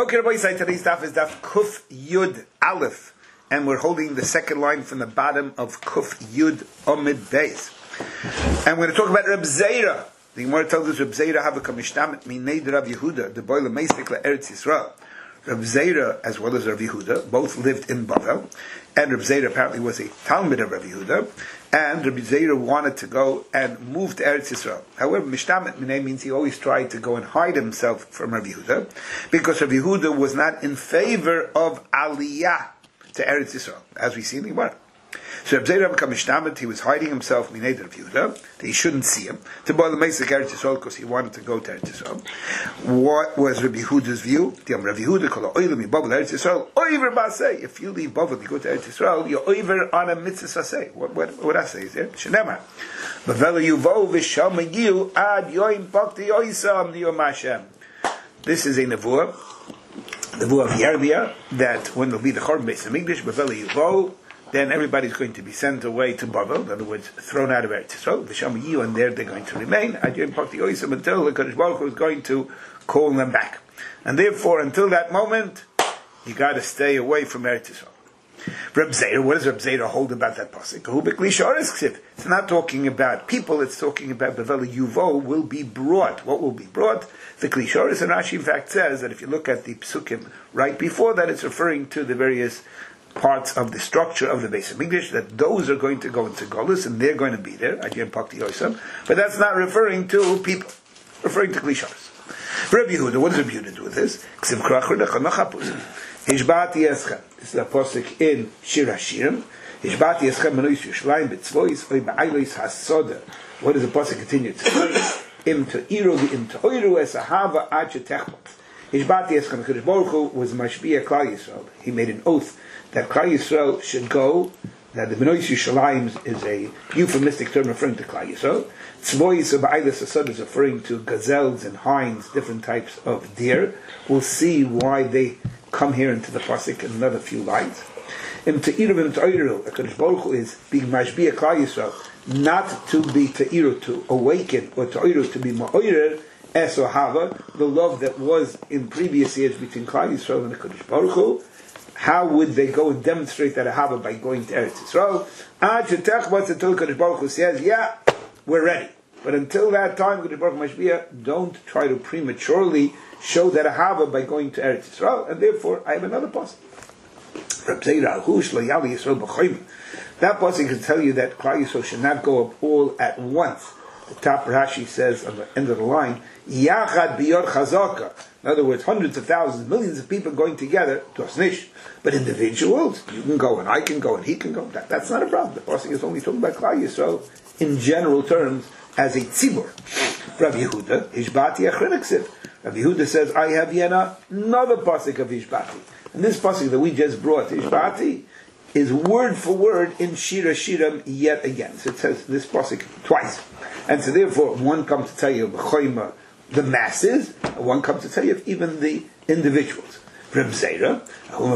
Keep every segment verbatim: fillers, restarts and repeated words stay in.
Okay, Rabbi Yisai, today's daf is daf Kuf Yud Aleph, and we're holding the second line from the bottom of Kuf Yud Omid Beis. And we're going to talk about Reb Zera. The Gemara tells us Reb Zera have a kamishtam minei Rav Yehuda, the boiler meistik Eretz Yisrael. Reb Zera, as well as Rav Yehuda, both lived in Bavel, and Reb Zera apparently was a Talmud of Rav Yehuda, and Reb Zera wanted to go and move to Eretz Yisrael. However, Mishtamet Minei means he always tried to go and hide himself from Rav Yehuda, because Rav Yehuda was not in favor of Aliyah to Eretz Yisrael, as we see in the Gemara. So Reb Zera became Mishtamet, he was hiding himself Minei Rav Yehuda, that he shouldn't see him, to boil the Mesek Eretz Yisrael, because he wanted to go to Eretz Yisrael. What was Rabbi Yehuda's view? Rabbi Yehuda called Oilim Bavel Eretz Yisrael. Oiver Basei. If you leave Bavel, you go to Eretz Yisrael, you're oiver on a mitzvah sasei. What what what I say is there? Shenema. Bavel Yuvo V'Sham Yiu Ad Yoim Pakti Yoisam Niyom Hashem. This is a nevuah, the nevuah of Yirmiyah, that when there'll be the Chorban Beis Hamikdash, Bavel Yuvo, then everybody's going to be sent away to Bavel, in other words, thrown out of Eretz Yisrael. V'Sham Yiu, and there they're going to remain Ad Yoim Pakti Yoisam until the Kadosh Baruch Hu is going to call them back. And therefore, until that moment, you got to stay away from Eretz Yisrael. Reb Zera, what does Reb Zera hold about that pasuk? It's not talking about people; it's talking about Bavela Yuvo will be brought. What will be brought? The Klishoris, and Rashi in fact says that if you look at the psukim right before that, it's referring to the various parts of the structure of the Beis Hamikdash, that those are going to go into Golus and they're going to be there. But that's not referring to people; referring to Klishoris. Rabbi Yehuda, what does Rabbi Yehuda do with this? Hishbati eschem. This is a posik in Shir Hashirim. Hishbati eschem menois Yerushalayim b'tzvois oy ba'aylos hasoda. What does the posik continue to say? Im to'iru v'im to'iru es ahava ad shetechbot. Hishbati eschem. Kadosh Baruch Hu was mashbiya Klal Yisrael. He made an oath that Klal Yisrael should go. That the menois Yerushalayim is a euphemistic term referring to Klal Yisrael. Tzvois or ba'aylos hasoda is referring to gazelles and hinds, different types of deer. We'll see why they come here into the pasuk in another few lines. Im te'iru v'im to'iru, HaKadosh Baruch Hu is being mashbiya Klal Yisrael, not to be te'iru, to awaken, or to'iru, to be ma'oirer, es or hava, the love that was in previous years between Klal Yisrael and HaKadosh Baruch Hu. How would they go and demonstrate that hava by going to Eretz Yisrael? Ad shetechbot, until HaKadosh Baruch Hu says, yeah, we're ready. But until that time, HaKadosh Baruch Hu mashbiya, don't try to prematurely show that ahava by going to Eretz Yisrael, and therefore I have another pasuk. That pasuk can tell you that Klal Yisrael should not go up all at once. The top Rashi says on the end of the line, Yachad biyod chazaka. In other words, hundreds of thousands, millions of people going together to Asnish. But individuals, you can go and I can go and he can go. That, that's not a problem. The pasuk is only talking about Klal Yisrael in general terms as a tzibur. Rav Yehuda, Hishbati Achriniksid. Rav Yehuda says, I have yet another pasuk of Hishbati. And this pasuk that we just brought, Hishbati, is word for word in Shira Shiram yet again. So it says this pasuk twice. And so therefore, one comes to tell you B'choima, the masses, and one comes to tell you even the individuals. Reb Zera,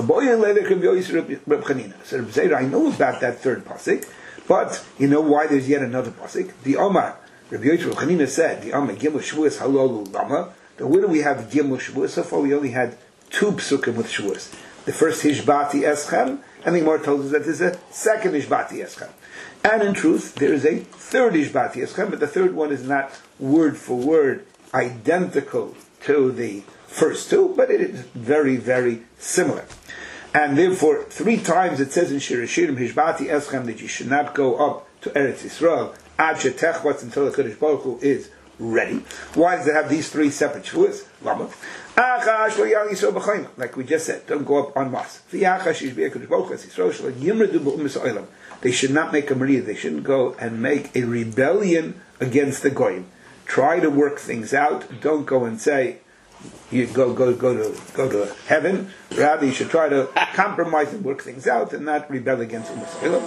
so Reb Zera, I know about that third pasuk, but you know why there's yet another pasuk? The Omar, Rabbi Yochanan Chanina said, the Omar Gimel Shavuos Halolu Lama. Where do we have Gimel Shavuos? So far we only had two psukim with Shavuos. The first Hishbati Eschem, and the Gemara tells us that there's a second Hishbati Eschem. And in truth, there is a third Hishbati Eschem, but the third one is not word for word identical to the first two, but it is very, very similar. And therefore, three times it says in Shir Hashirim, Hishbati Eschem, that you should not go up to Eretz Yisrael, Ad Shetechbot, until the Kadosh Baruch Hu is ready. Why does it have these three separate shuas? Lama. Like we just said, don't go up en masse. They should not make a maria. They shouldn't go and make a rebellion against the goyim. Try to work things out. Don't go and say you go go go to go to heaven. Rather, you should try to compromise and work things out and not rebel against Umm Yisrael.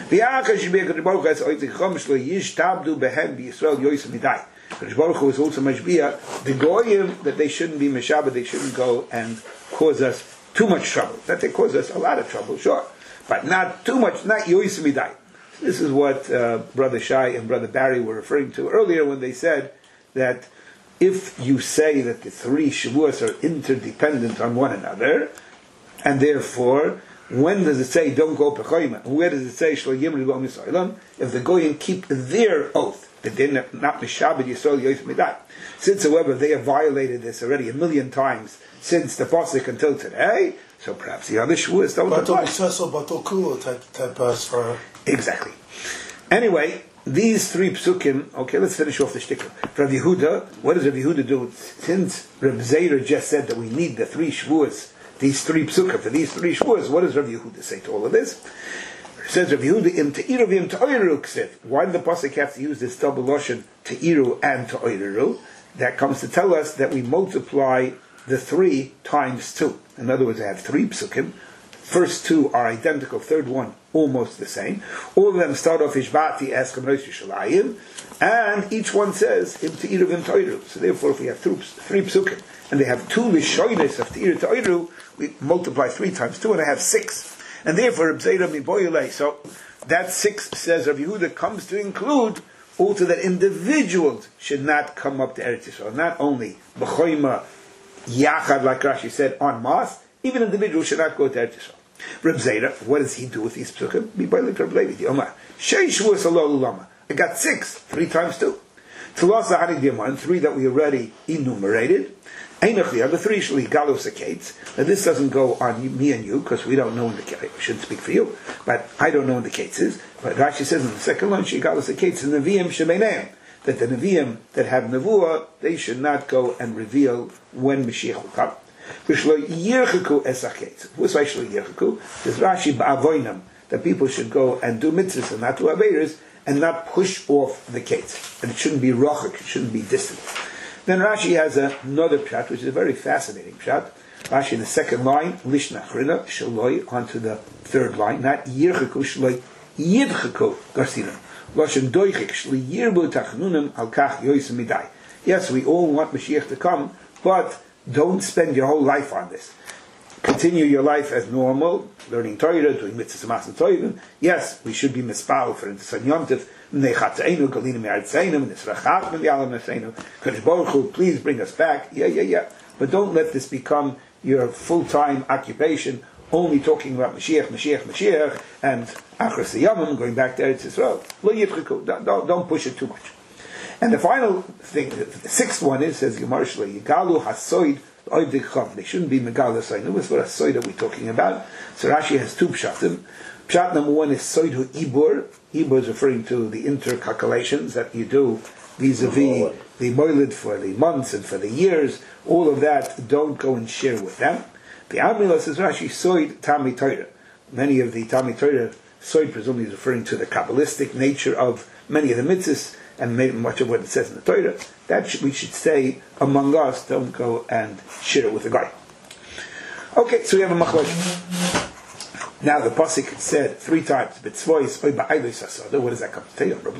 Kadosh Baruch Hu is also mashbiya the goyim that they shouldn't be meshabah, they shouldn't go and cause us too much trouble. That they cause us a lot of trouble, sure, but not too much, not yois midai. This is what uh, Brother Shai and Brother Barry were referring to earlier when they said that if you say that the three Shavuos are interdependent on one another, and therefore, when does it say don't go pechoyma? Where does it say shlo yimri bo misaylam? If the goyim keep their oath that they're not mishabed yisrael yoyf midai. Since, however, they have violated this already a million times since the pasuk until today, so perhaps the other Shavuos don't apply. Exactly. Anyway, these three psukim. Okay, let's finish off the shtickle. Rav Yehuda, what does Rav Yehuda do? Since Reb Zera just said that we need the three Shavuos, these three psukim for these three Shavuos, what does Rav Yehuda say to all of this? It says Rav Yehuda im te'iru v'im te'oiru ksiv. Why did the pasuk have to use this double lashon te'iru and te'oiru? That comes to tell us that we multiply the three times two. In other words, I have three psukim. First two are identical, third one almost the same. All of them start off Ishbati as Kamrosh Yishalayim, and each one says Im Te'iru V'im Te'iru. So therefore, if we have three, three psukim, and they have two Lishoynes of Te'iru Te'iru, we multiply three times two, and I have six. And therefore, Reb Zera Miboyulei. So that six, says Rav Yehuda, comes to include also that individuals should not come up to Eretz Yisrael. Not only B'choyma Yachad, like Rashi said, en masse, even individuals should not go to Eretz Yisrael. Reb Zera, what does he do with these psukim? I got six, three times two. Three that we already enumerated. The other three shli galos akates. Now this doesn't go on me and you because we don't know in the case. I shouldn't speak for you, but I don't know in the cases. But Rashi says in the second line, she galos akates in the neviim shemeneim, that the neviim that have nevuah, they should not go and reveal when Mashiach will come. V'shlo yircheku esachets. What's why shlo yircheku? There's Rashi ba'avoinam that people should go and do mitzvahs and not do aveiros and not push off the kates, and it shouldn't be rochik, it shouldn't be distant. Then Rashi has another pshat, which is a very fascinating pshat. Rashi in the second line, lishna achrina shaloi, onto the third line, not yircheku shaloi yircheku garsinam. Loshen doichik shli yirbu tachnunim al kach yoysim midai. Yes, we all want Mashiach to come, but don't spend your whole life on this. Continue your life as normal, learning Torah, doing mitzvahs and tovim. Yes, we should be mispal for the Son Yom Tov. Please bring us back. Yeah, yeah, yeah. But don't let this become your full-time occupation, only talking about Mashiach, Mashiach, Mashiach, and Achras Yamim, going back to Eretz Yisrael. Don't, don't push it too much. And the final thing, the sixth one is, says Gemara Shlo, Yigalu Hasoid Oivdicham. They shouldn't be Megal Hasoid. What's what Hasoid are we talking about? So Rashi has two pshatim. Pshat number one is Soidu Ibur. Ibur is referring to the intercalculations that you do vis-a-vis the moilid for the months and for the years. All of that, don't go and share with them. The Amila says Rashi Soid Tami Torah. Many of the Tami Torah, Soid presumably is referring to the Kabbalistic nature of many of the mitzvahs, and much of what it says in the Torah, that should, we should say among us, don't go and share it with a guy. Okay, so we have a machlok. Now the pasuk said three times, "B'tzvois oy ba'aylos asada." What does that come to tell you? If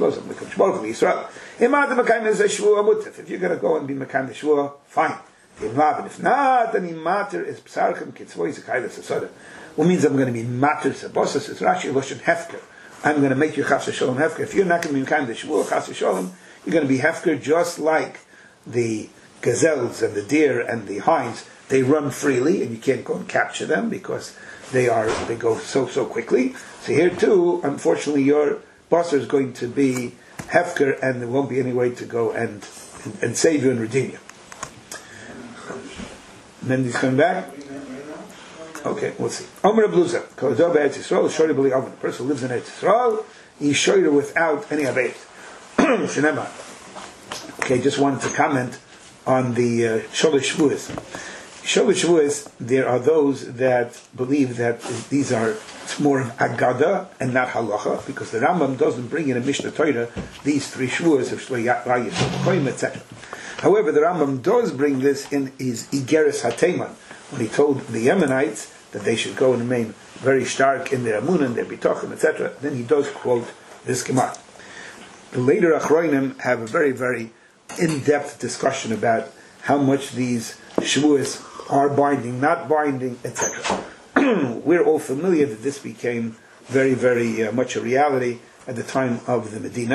you're going to go and be mekayim the shvua, fine. If not, then matter is psarchem kitzvois ekaylos asada. What means I'm going to be matter sabosas? It's Rashi loshen hefker. I'm going to make you chas v'sholem hefker. If you're not going to be mekayim the shvua chas v'sholem, you're going to be hefker just like the gazelles and the deer and the hinds. They run freely, and you can't go and capture them because they are they go so so quickly. So here too, unfortunately, your basar is going to be hefker, and there won't be any way to go and and, and save you and redeem you. And then he's coming back. Okay, we'll see. Omer Bluza, Kodob Eretz Yisrael, Shori B'li Omer. The person who lives in Eretz Yisrael, he's Shori without any abeit. Shenema. Okay, just wanted to comment on the uh, Sholish Shavuos. Sholish Shavuos, there are those that believe that these are, it's more of Agada and not Halacha, because the Rambam doesn't bring in a Mishnah Torah these three Shavuos of Shlo Yisrael, et cetera. However, the Rambam does bring this in his Igeres HaTeman, when he told the Yemenites that they should go and remain very stark in their Amunah and their Bitochim, et cetera. Then he does quote this Gemara. The later Achronim have a very, very in-depth discussion about how much these Shavuos are binding, not binding, et cetera. We're all familiar that this became very, very uh, much a reality at the time of the Medina,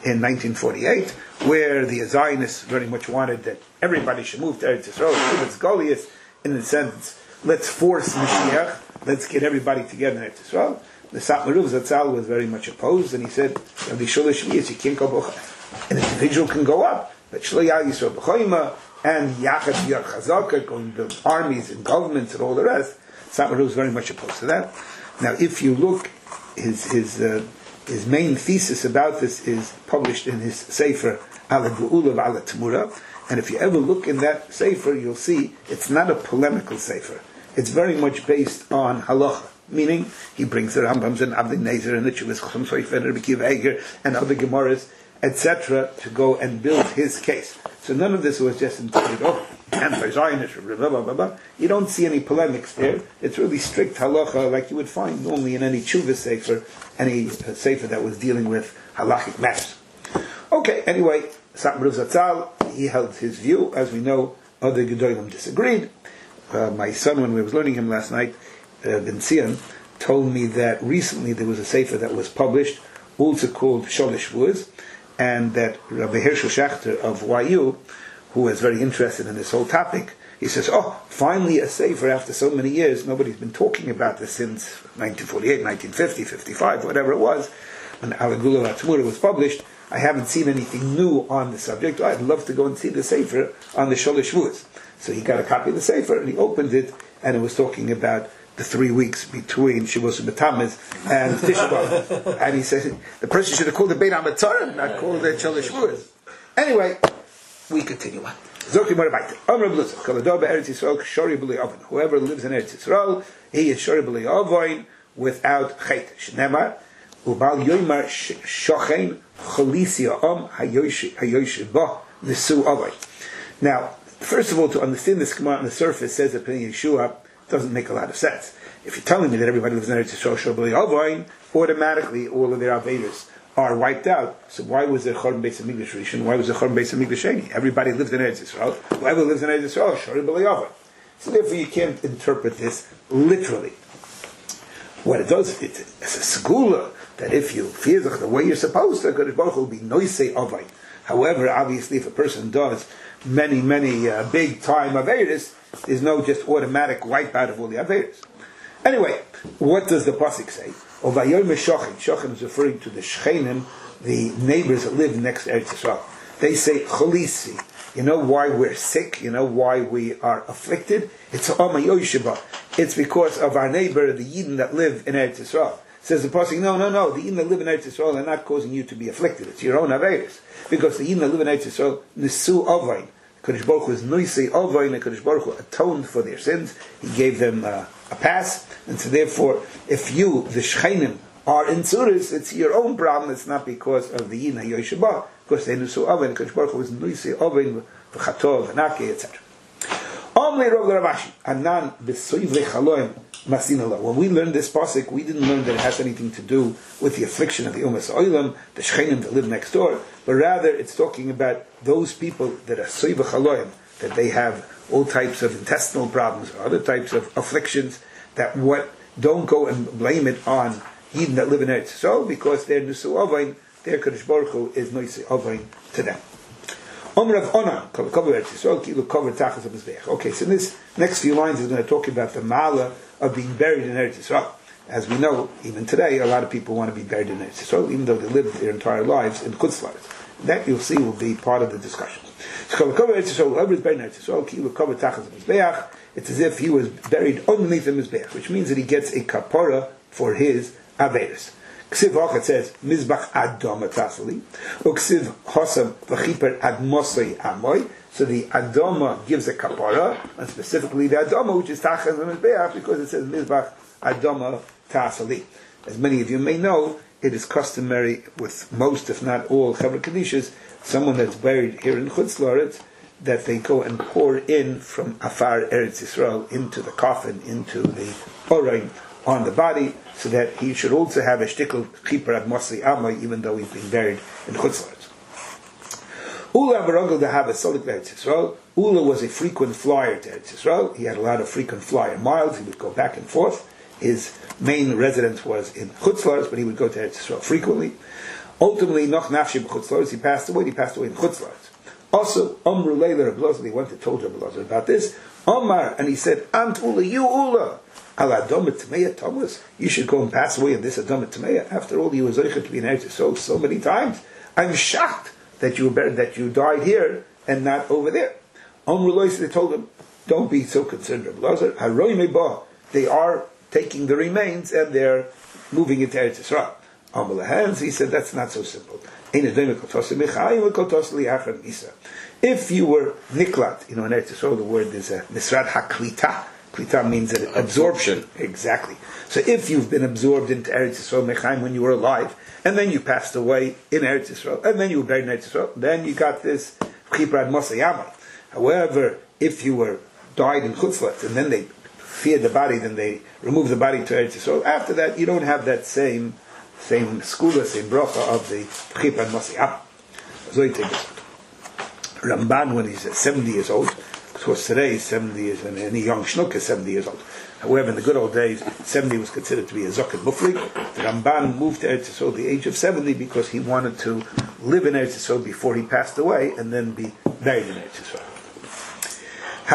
in nineteen forty-eight, where the Zionists very much wanted that everybody should move to Eretz Yisrael. It's Goliath, in the sense, let's force Mashiach, let's get everybody together in Eretz Yisrael. The Satmaruv Zatzal was very much opposed, and he said, "The Sholosh V'yis, you can't go b'chayim. An individual can go up, but Shloyal Yisrael b'chayim and Yachad Yar Chazaka, going to build armies and governments and all the rest." Satmaruv was very much opposed to that. Now, if you look, his his uh, his main thesis about this is published in his Sefer Ala Geula V'Ala Tmura, and if you ever look in that Sefer, you'll see it's not a polemical Sefer. It's very much based on halacha. Meaning, he brings the Rambams and Avnei Nezer and the Chuvas Chacham Sofer and Rabbi Akiva Eiger and other Gemaras, et cetera, to go and build his case. So none of this was just intended, oh, anti-Zionist, blah, blah, blah, blah. You don't see any polemics there. It's really strict halacha, like you would find normally in any Chuvah Sefer, any uh, Sefer that was dealing with halachic matters. Okay, anyway, Satmaruv Zatzal, he held his view. As we know, other Gedolim disagreed. Uh, my son, when we was learning him last night, Uh, Ben Zion, told me that recently there was a sefer that was published, also called Sholish Woods, and that Rabbi Hershel Schachter of Y U, who was very interested in this whole topic, he says, oh, finally a sefer after so many years. Nobody's been talking about this since nineteen forty-eight, nineteen fifty, fifty-five, whatever it was, when Ala Geula V'Ala Tmura was published. I haven't seen anything new on the subject. I'd love to go and see the sefer on the Sholish Woods. So he got a copy of the sefer, and he opened it, and it was talking about the three weeks between Shavuos B'Tammuz and Tisha B'Av. And he said, the person should have called the Beit HaMatzah, not called the Sholish Shavuos. Anyway, we continue on. Whoever lives in Eretz Yisrael, he is Shori B'li Avoin without Chet. Shnemar, Ubal Yoymar Shochein Cholisia Om Hayosh Bo Nisu Avoin. Now, first of all, to understand this Gemara on the surface says that Pnei Yeshua doesn't make a lot of sense. If you're telling me that everybody lives in Eretz Yisrael, Shobali Avoin, automatically all of their Avedas are wiped out. So why was there Chorban Beis Hamikdash Rishon? Why was there Chorban Beis Hamikdash Sheni? Everybody lived in Eretz Yisrael. Whoever lives in Eretz Yisrael, Shobali Avoin. So therefore you can't interpret this literally. What it does, it's a segula that if you fear the way you're supposed to, Kadosh Baruch Hu will be noisei Avoin. However, obviously, if a person does many, many uh, big time Avedas, there's no just automatic wipeout of all the Avedas. Anyway, what does the pasuk say? Ovayom Shochin. Shochin is referring to the Shchenim, the neighbors that live next to Eretz Yisrael. They say Cholisi. You know why we're sick? You know why we are afflicted? It's Amayosheba. It's because of our neighbor, the Yidden that live in Eretz Yisrael. Says the pasuk, no, no, no. The Yidden that live in Eretz Yisrael are not causing you to be afflicted. It's your own Avedas. Because the Yidden that live in Eretz Yisrael, Nisu Avain. Kadosh Baruch Hu is Noisei Avoin, and Kadosh Baruch Hu atoned for their sins. He gave them uh, a pass, and so therefore, if you, the Shchenim, are in Tzuris, it's your own problem. It's not because of the Yin HaYosheba, because they Nisu Avoin, Kadosh Baruch Hu is Noisei Avoin, V'Chatov, V'Nake, et cetera. Omlei Rav Ravashi, Anan B'Soiv Lechaloim Masinala. When we learned this pasuk, we didn't learn that it has anything to do with the affliction of the Umas Oilam, the Shchenim that live next door, but rather it's talking about those people that are Soiv Lechaloim, that they have all types of intestinal problems or other types of afflictions, that what don't go and blame it on Yidden that live in Eretz Yisrael, because they're Nisu Avoin, their Kadosh Baruch Hu is Noisei Avoin to them. Okay, so this next few lines is going to talk about the mala of being buried in Eretz Yisrael. As we know, even today, a lot of people want to be buried in Eretz Yisrael, even though they lived their entire lives in Chutz La'aretz. That you'll see will be part of the discussion. It's as if he was buried underneath the Mizbeach, which means that he gets a kapara for his Averis. Ksiv Hachat says, Mizbach Adama Tasali. Uksiv Hosam Vachiper Admosai Amoy. So the Adama gives a kapara, and specifically the Adama, which is Tachas and Mizbeach, because it says Mizbach Adama Tasali. As many of you may know, it is customary with most, if not all, Chavra Kadishas, someone that's buried here in Chutz La'aretz, that they go and pour in from Afar Eretz Yisrael into the coffin, into the Orain, on the body, so that he should also have a shtickle chiper ad mosli amay, even though he's been buried in Chutz La'aretz. Ula v'rogel to have a solik Eretz Yisrael. Ula was a frequent flyer to Eretz Yisrael. He had a lot of frequent flyer miles. He would go back and forth. His main residence was in Chutz La'aretz, but he would go to Eretz Yisrael frequently. Ultimately, noch nafshi b'chutzlaretz, he passed away. He passed away in chutzlaretz. Also, Amru Leila Reb Elazar, he went to told Reb Elazar about this. Omar, and he said, Ant Ula, you Ula, Al Adomet Tmeya Thomas, you should go and pass away in this Adomet Tmeya. After all, you were Zoichet to be in Eretz Yisrael so many times. I'm shocked that you were buried, that you died here and not over there. Amru Leila, they told him, don't be so concerned, Reb Elazar. Haroi Meba, they are taking the remains and they're moving into Eretz Yisrael. Amru Lehanz, he said, that's not so simple. If you were niklat, you know, in Eretz Yisrael the word is a misrad haklita. Klita means an absorption. Exactly. So if you've been absorbed into Eretz Yisrael mechaim when you were alive, and then you passed away in Eretz Yisrael, and then you were buried in Eretz Yisrael, then you got this chiprad masayama. However, if you were died in chutzlat, and then they feared the body, then they removed the body to Eretz Yisrael, after that you don't have that same same skula, same bracha of the Chipad Masiyah. So he takes Ramban when he's seventy years old, because today seventy years, and any young shnuk is seventy years old. However, in the good old days, seventy was considered to be a Zakat Mufli. The Ramban moved to Eretz Yisrael at the age of seventy because he wanted to live in Eretz Yisrael before he passed away and then be buried in Eretz Yisrael. A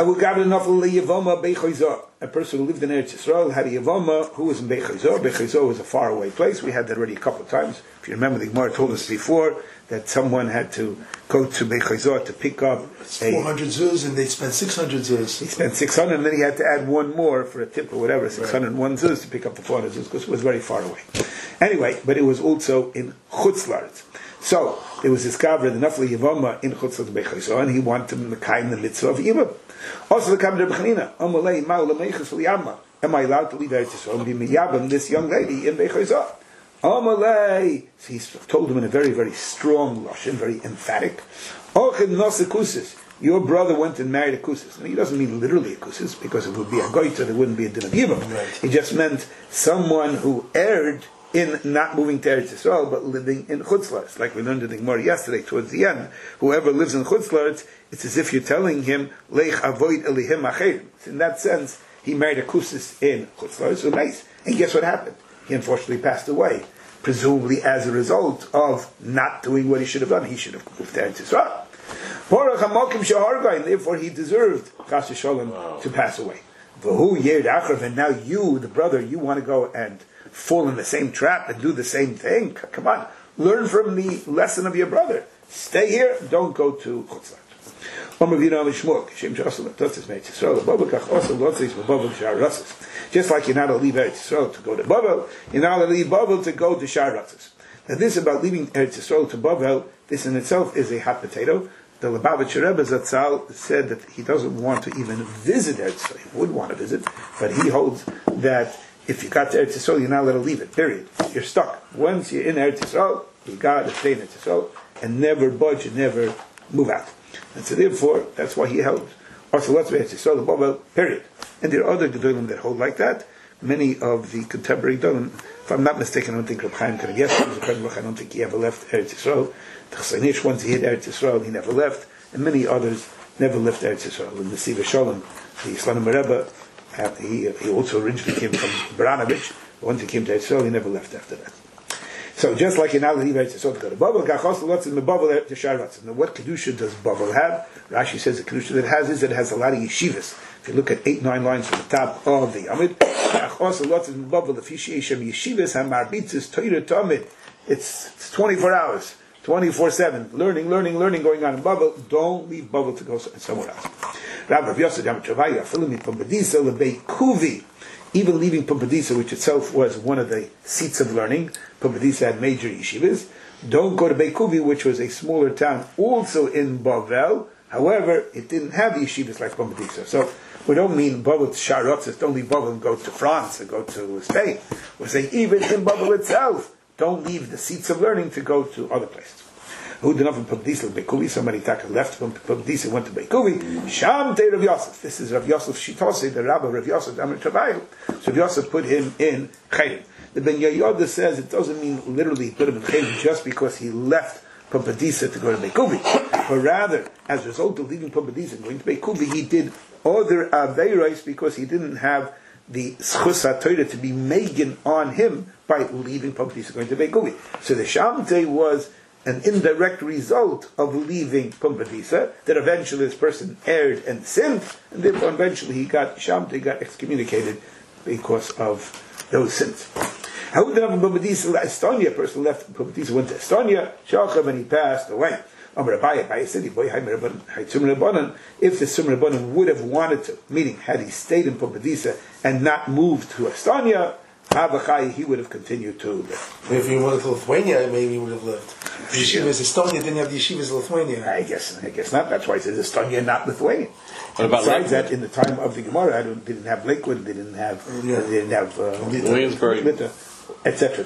person who lived in Eretz Yisrael had a Yavama who was in Bechayzor. Bechayzor was a faraway place. We had that already a couple of times. If you remember, the Gemara told us before that someone had to go to Bechayzor to pick up it's four hundred zuz, and they spent six hundred zuz. He spent six hundred, and then he had to add one more for a tip or whatever, six hundred one zuz to pick up the four hundred zuz, because it was very far away. Anyway, but it was also in Chutzlaretz. So, there was this Gavra, the Nafli Yavama in Chutzlaretz Bechayzor, and he wanted to make the mitzvah of Yibam. Also, the Kabbalah B'chanina, Amalei Ma'ul Meichus Liyama. Am I allowed to leave Eretz Yisrael and be miyabam this young lady in Bechayzor? Amalei. So he told him in a very, very strong lashon, very emphatic. Ochid Nasa Kusis. Your brother went and married a Kusis. Now, he doesn't mean literally a Kusis, because it would be a goiter, there wouldn't be a din of Yibam. Right. He just meant someone who erred in not moving to Eretz Yisrael, but living in Chutzlaretz. Like we learned in the Gemara yesterday, towards the end. Whoever lives in Chutzlaretz, it's as if you're telling him, Leich avoid elihim acherim. In that sense, he married a Kusis in Chutzlaretz, so nice. And guess what happened? He unfortunately passed away, presumably as a result of not doing what he should have done. He should have moved to Eretz Yisrael. And therefore he deserved, Chas Shalom, to pass away. And now you, the brother, you want to go and fall in the same trap and do the same thing? Come on, learn from the lesson of your brother. Stay here, don't go to Chutzlaretz. Just like you're not allowed to leave Eretz Yisrael to go to Bavel, you're not allowed to leave Bavel to go to Shar Ratzos. Now this about leaving Eretz Yisrael to Bavel, this in itself is a hot potato. The Lubavitcher Rebbe Zatzal said that he doesn't want to even visit Eretz Yisrael. He would want to visit, but he holds that if you got to Eretz Yisrael, you're not allowed to leave it, period. You're stuck. Once you're in Eretz Yisrael, you got to stay in Eretz Yisrael and never budge and never move out. And so therefore, that's why he held. Also, let's be Eretz Yisrael, Bavel, period. And there are other Gedolim that hold like that. Many of the contemporary Gedolim, if I'm not mistaken, I don't think Reb Chaim Kanievsky was a Kanievsky, I don't think he ever left Eretz Yisrael. The Chasanish, once he hit Eretz Yisrael, he never left. And many others never left Eretz Yisrael. In the Siva Shalom, the Islanim Rebbe, he, he also originally came from Baranovich. Once he came to Eretz Yisrael, he never left after that. So just like you're not leave Eretz Yisrael to go to Bavel, Gachos lots in the Bavel to Shar Ratzos. Now what kedusha does Bavel have? Rashi says the kedusha that it has is that it has a lot of yeshivas. If you look at eight, nine lines from the top of the Amid, Gachos lots in Bavel the Fishieshem yeshivas hamarbitzis Torah Tamid. It's it's twenty-four hours, twenty-four seven, learning, learning, learning going on in Bavel. Don't leave Bavel to go somewhere else. Rabbi Rav Yosef Dam Travaya Filimi Pumbedisa Lebei Kuvi. Even leaving Pumbedisa, which itself was one of the seats of learning, Pumbedisa had major yeshivas. Don't go to Beikuvi, which was a smaller town, also in Bavel. However, it didn't have yeshivas like Pumbedisa. So we don't mean Bavel to Shar Ratzos, don't leave Bavel and go to France or go to Spain. We're saying even in Bavel itself, don't leave the seats of learning to go to other places. Who did not from Pumbedisa to Beikuvi? Somebody left from Pumbedisa, went to Beikuvi. Sham te Rav Yosef. This is Rav Yosef Shitose, the Rabbi Rav Yosef Amar Travail. So Rav Yosef put him in Chayim. The Ben Yehoyada says it doesn't mean literally put him in Chayim just because he left Pumbedisa to go to Beikuvi, but rather as a result of leaving Pumbedisa and going to Beikuvi, he did other aveiros because he didn't have the schus HaTorah to be megan on him by leaving Pumbedisa going to Beiguli. So the Shamtei was an indirect result of leaving Pumbedisa, that eventually this person erred and sinned, and therefore eventually he got, Shamtei got excommunicated because of those sins. How would have Pumbedisa Estonia? A person left Pumbedisa, went to Estonia, Shacham, and he passed away. If the Summa Rabbanan would have wanted to, meaning had he stayed in Pumbedisa and not moved to Estonia, he would have continued to live. If he went to Lithuania, maybe he would have lived. The yeshivas Estonia didn't have the yeshivas Lithuania. I guess, I guess not. That's why it says Estonia, not Lithuania. What about Besides Lakewood? that, in the time of the Gemara, they didn't have Lakewood, they didn't have, Yeah. they didn't have uh, Williamsburg, et cetera.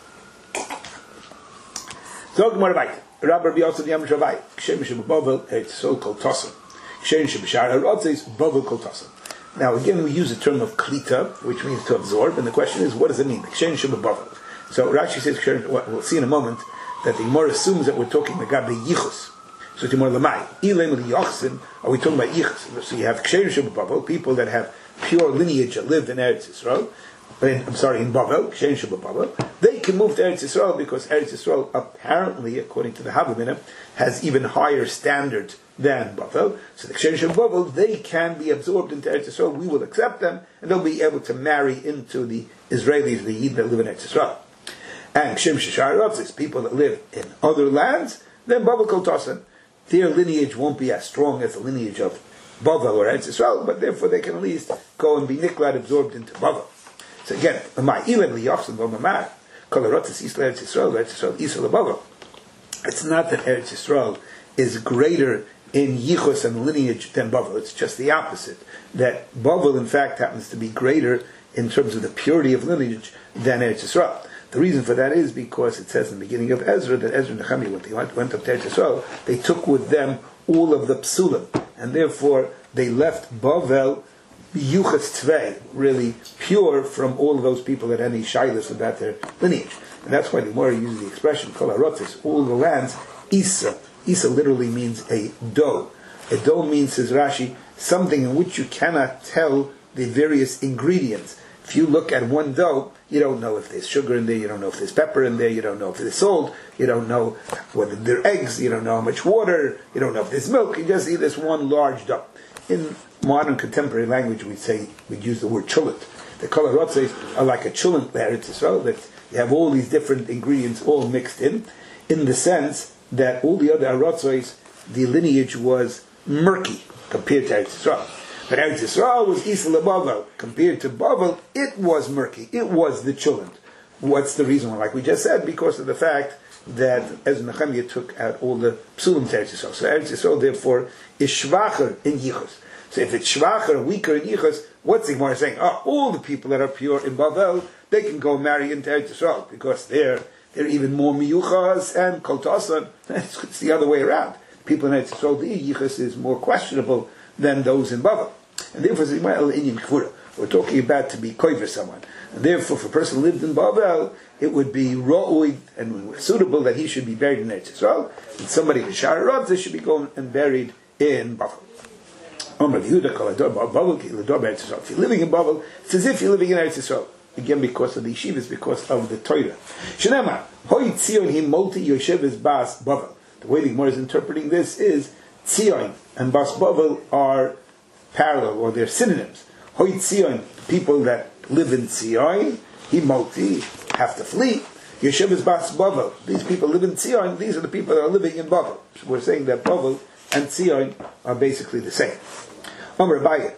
So Gemara back. Rabbi Yosef Yam Shavai, Kshem Shebavel, it's so called Tossam. Kshem Shebashar Harotzes, Bavel Kol Tossam. Now again, we use the term of klita, which means to absorb, and the question is, what does it mean? Kshem Shebavel. So Rashi says, we'll see in a moment, that the Gemara assumes that we're talking about Yichus. So it's more Lamai. Ilem Liyochsin, are we talking about Yichus? So you have Kshem Shebavel, people that have pure lineage that lived in Eretz Yisrael. In, I'm sorry, in Bavel, Kshen Shebavel, they can move to Eretz Yisrael because Eretz Yisrael, apparently, according to the Havamina, has even higher standards than Bavel. So the Kshen Shebavel, they can be absorbed into Eretz Yisrael. We will accept them, and they'll be able to marry into the Israelis, the Yid that live in Eretz Yisrael. And Kshem Sheshar Rotzis, people that live in other lands, then Bavel Kol Tosan, their lineage won't be as strong as the lineage of Bavel or Eretz Yisrael, but therefore they can at least go and be niklad, absorbed into Bavel. So again, my ilim liyachsin v'mamar kol harotzes Yisrael Eretz Yisrael Eretz Yisrael Yisrael Bavel. It's not that Eretz Yisrael is greater in yichus and lineage than Bavel. It's just the opposite. That Bavel, in fact, happens to be greater in terms of the purity of lineage than Eretz Yisrael. The reason for that is because it says in the beginning of Ezra that Ezra and Nehemiah, when they went, went up to Eretz Yisrael, they took with them all of the psulim, and therefore they left Bavel Yuchas Tvei, really pure from all of those people that had any shyness about their lineage. And that's why the Gemara uses the expression, Kol HaRotzes, all the lands, Isa. Isa literally means a dough. A dough means, says Rashi, something in which you cannot tell the various ingredients. If you look at one dough, you don't know if there's sugar in there, you don't know if there's pepper in there, you don't know if there's salt, you don't know whether there are eggs, you don't know how much water, you don't know if there's milk, you just see this one large dough. In modern contemporary language, we'd say, we'd use the word chulit. The Kol HaRotzes are like a chulit there, it's Israel, that you have all these different ingredients all mixed in, in the sense that all the other Harotzes, the lineage was murky compared to Eretz Yisrael. But Eretz Yisrael was Yisrael Bavel. Compared to Bavel, it was murky. It was the chulant. What's the reason? Well, like we just said, because of the fact that Ezra Nehemiah took out all the psulim to Eretz Yisrael. So Eretz Yisrael, therefore, is shvacher in Yichus. So if it's shvacher, weaker in Yichus, what's the Gemara saying? Oh, all the people that are pure in Bavel, they can go marry into Eretz Yisrael, because they're, they're even more miyuchas and kol tasan. It's, it's the other way around. People in Eretz Yisrael, the Yichus is more questionable than those in Bavel. And therefore, we're talking about to be koiver someone. And therefore, if a person lived in Bavel, it would be ra'ui and suitable that he should be buried in Eretz Yisrael, and somebody in Shara Rav should be going and buried in Bavel. If you're living in Bavel, it's as if you're living in Eretz Yisrael. Again, because of the yeshivas, because of the Torah. Shenema, hoi tzion him multi yeshivas bas Bavel. The way the Gemara is interpreting this is Tzion and Bas Bavel are parallel, or they're synonyms. Hoi Tzion, people that live in Tzion, Himoti, have to flee. Yeshivas Bas Bavel, these people live in Tzion, these are the people that are living in Bavel. So we're saying that Bavel and Tzion are basically the same. Omer Abaye,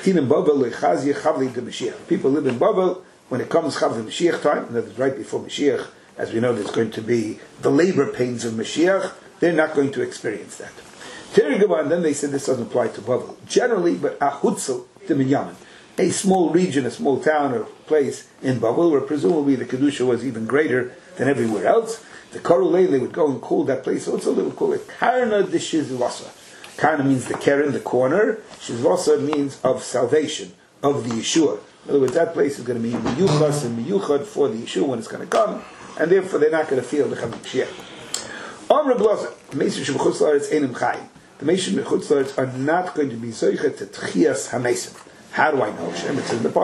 people live in Bavel, when it comes Chav Mashiach time, and that is right before Mashiach, as we know there's going to be the labor pains of Mashiach, they're not going to experience that. And then they said this doesn't apply to Bavel. Generally, but Ahutzel to Minyamin, a small region, a small town or place in Bavel, where presumably the Kedusha was even greater than everywhere else. The Karulei, they would go and call that place, also they would call it Karna de Shizvasa. Karna means the Keren, the corner. Shizvasa means of salvation, of the Yeshua. In other words, that place is going to be Miyuchas and Miyuchad for the Yeshua when it's going to come, and therefore they're not going to feel the Chav Mashiach. Amr Blaza, the Meishim Shebechutz La'aretz Einim Chayim. The Meishim Shebechutz La'aretz are not going to be Zoichet to Tchias HaMesim. How do I know? Shem, it says in the Pasuk,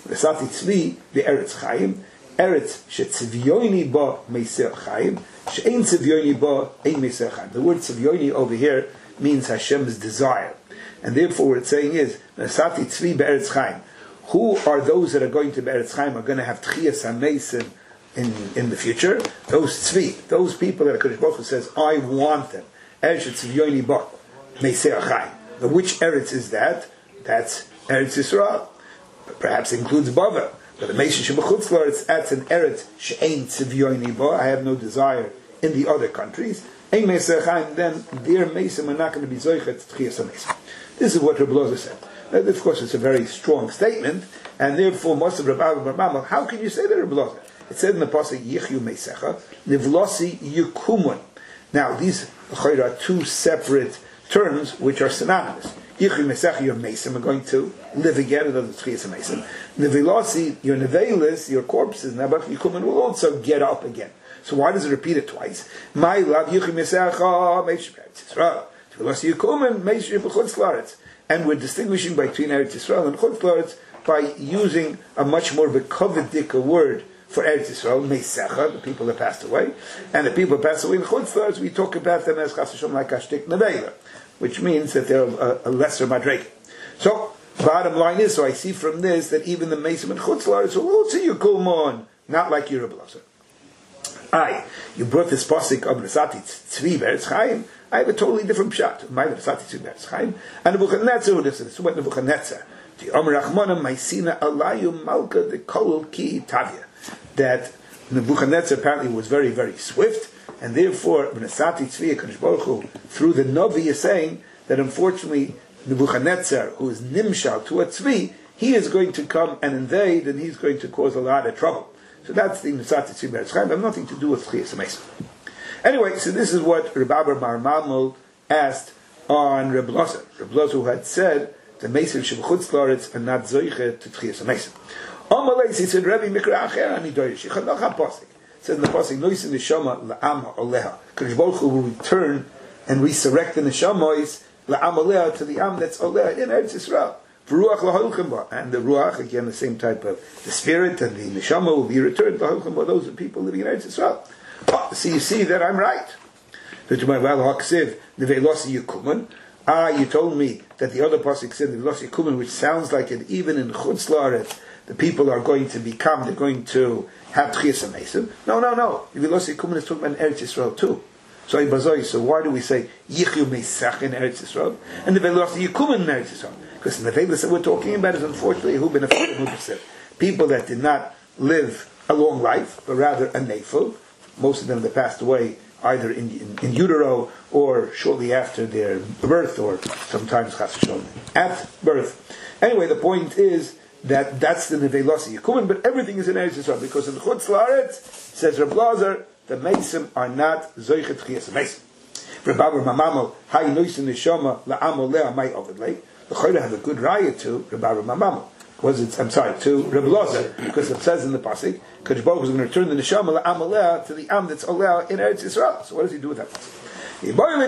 V'nasati tzvi be'eretz chayim, eretz shetzivyoini ba meiser chayim, she'ein tzivyoini ba ein meiser chayim. The word tzivyoini over here means Hashem's desire. And therefore what it's saying is, V'nasati tzvi be'eretz chayim. Who are those that are going to Be'eretz Chaim, are going to have Tchias HaMeisim in, in the future? Those tzvi, those people that HaKadosh Baruch Hu says, I want them. Eretz Tzivyoini Ba, Meisei Chaim. Which Eretz is that? That's Eretz Yisrael. Perhaps includes Bava. But the Meisei Shebechutz La'aretz, that's an Eretz She'ein Tzivyoini Ba, I have no desire in the other countries. Ein Meisei Chaim, then their Meisim are not going to be Zoichet Tchias HaMeisim. This is what Reb Lozer said. Of course, it's a very strong statement, and therefore, most of Rabbi Mammal, how can you say that, Rabbi Lozer? It said in the pasuk Yichyu Meisecha, Nivlosi Yukumun. Now, these are two separate terms which are synonymous. Yichyu Meisecha, your Meisim are going to live again, another Tchias HaMeisim. Nivilosi, your Nevelis, your corpses, Nabach Yukumun will also get up again. So why does it repeat it twice? My love, Yichyu Meisecha, Meish Yisrael. Nivilosi Yukumun, Meish B'chutz La'aretz. And we're distinguishing between Eretz Yisrael and Chutz La'aretz by using a much more of a kovedika word for Eretz Yisrael, Meisecha, the people that passed away, and the people that passed away in Chutz La'aretz, we talk about them as Chas V'Shalom like Ashtik Nevela, which means that they're a, a lesser madrega. So, bottom line is, so I see from this that even the Meisim and Chutz La'aretz will also Yukumon, not like Yerub Blaser. Aye, you brought this pasuk of Nesati Tzvi Be'eretz Chaim. I have a totally different pshat. My Nesati Tzvi Be'eretz Chaim. And Nebuchadnezzar, this is what Nebuchadnezzar. The Omer Rachmana Maisina Alayu Malka the Kol Ki Tavia. That Nebuchadnezzar apparently was very, very swift, and therefore Nesati Tzvi HaKadosh Baruch Hu, through the Novi, is saying that unfortunately Nebuchadnezzar, who is Nimshal to a Tzvi, he is going to come and invade, and he's going to cause a lot of trouble. So that's the Nesati Tzvi Be'eretz Chaim. It has nothing to do with Tchias HaMeisim. Anyway, so this is what Reb Abba Bar Mamul asked on Reb Lozer. Reb Lozer, who had said the Meisim Shebechutz La'aretz are not Zoiche to Tchias HaMeisim. Amalei, he said, Rebbe Mikra Acher Ani Doirish. Yichadach HaPosik. It says in the Posik, Nois in the Neshama La'am Ha'oleha. Kadosh Baruch Hu will return and resurrect the Neshamois La'am Oleha, to the Am that's Oleha in Eretz Yisrael. And the Ruach, again, the same type of the spirit, and the Neshama will be returned to those are people living in Eretz Yisrael. Oh, so you see that I'm right. Ah, you told me that the other pasuk said Nevelosi Yukumun, which sounds like it even in Chutz La'aretz, the people are going to become, they're going to have Tchias HaMeisim. No, no, no. Nevelosi Yukumun is talking about Eretz Yisrael too. So, so why do we say Yichyu Meisach in Eretz Yisrael and Nevelosi Yukumun in Eretz Yisrael? Because the Nevelis that we're talking about is unfortunately who benefited people that did not live a long life, but rather a nefil. Most of them that passed away either in, in, in utero or shortly after their birth, or sometimes chas v'shalom at birth. Anyway, the point is that that's the Nevelosi Yukumun, but everything is in Eretz Yisrael, because in the Chutz La'aretz, says Reb Lozer, the Meisim are not Zoichet Tchias HaMeisim. Reb Abba Mamamel, Hay Noisin Neshama La'am Oleh May Ovedlei. The Chayda have a good raya to Reb Abba Mamamel. Was it? I'm sorry, to Reb Lozer, because it says in the pasuk, Kadosh Baruch Hu is going to return the neshama la'am oleh to the am that's oleh in Eretz Yisrael. So what does he do with that pasuk?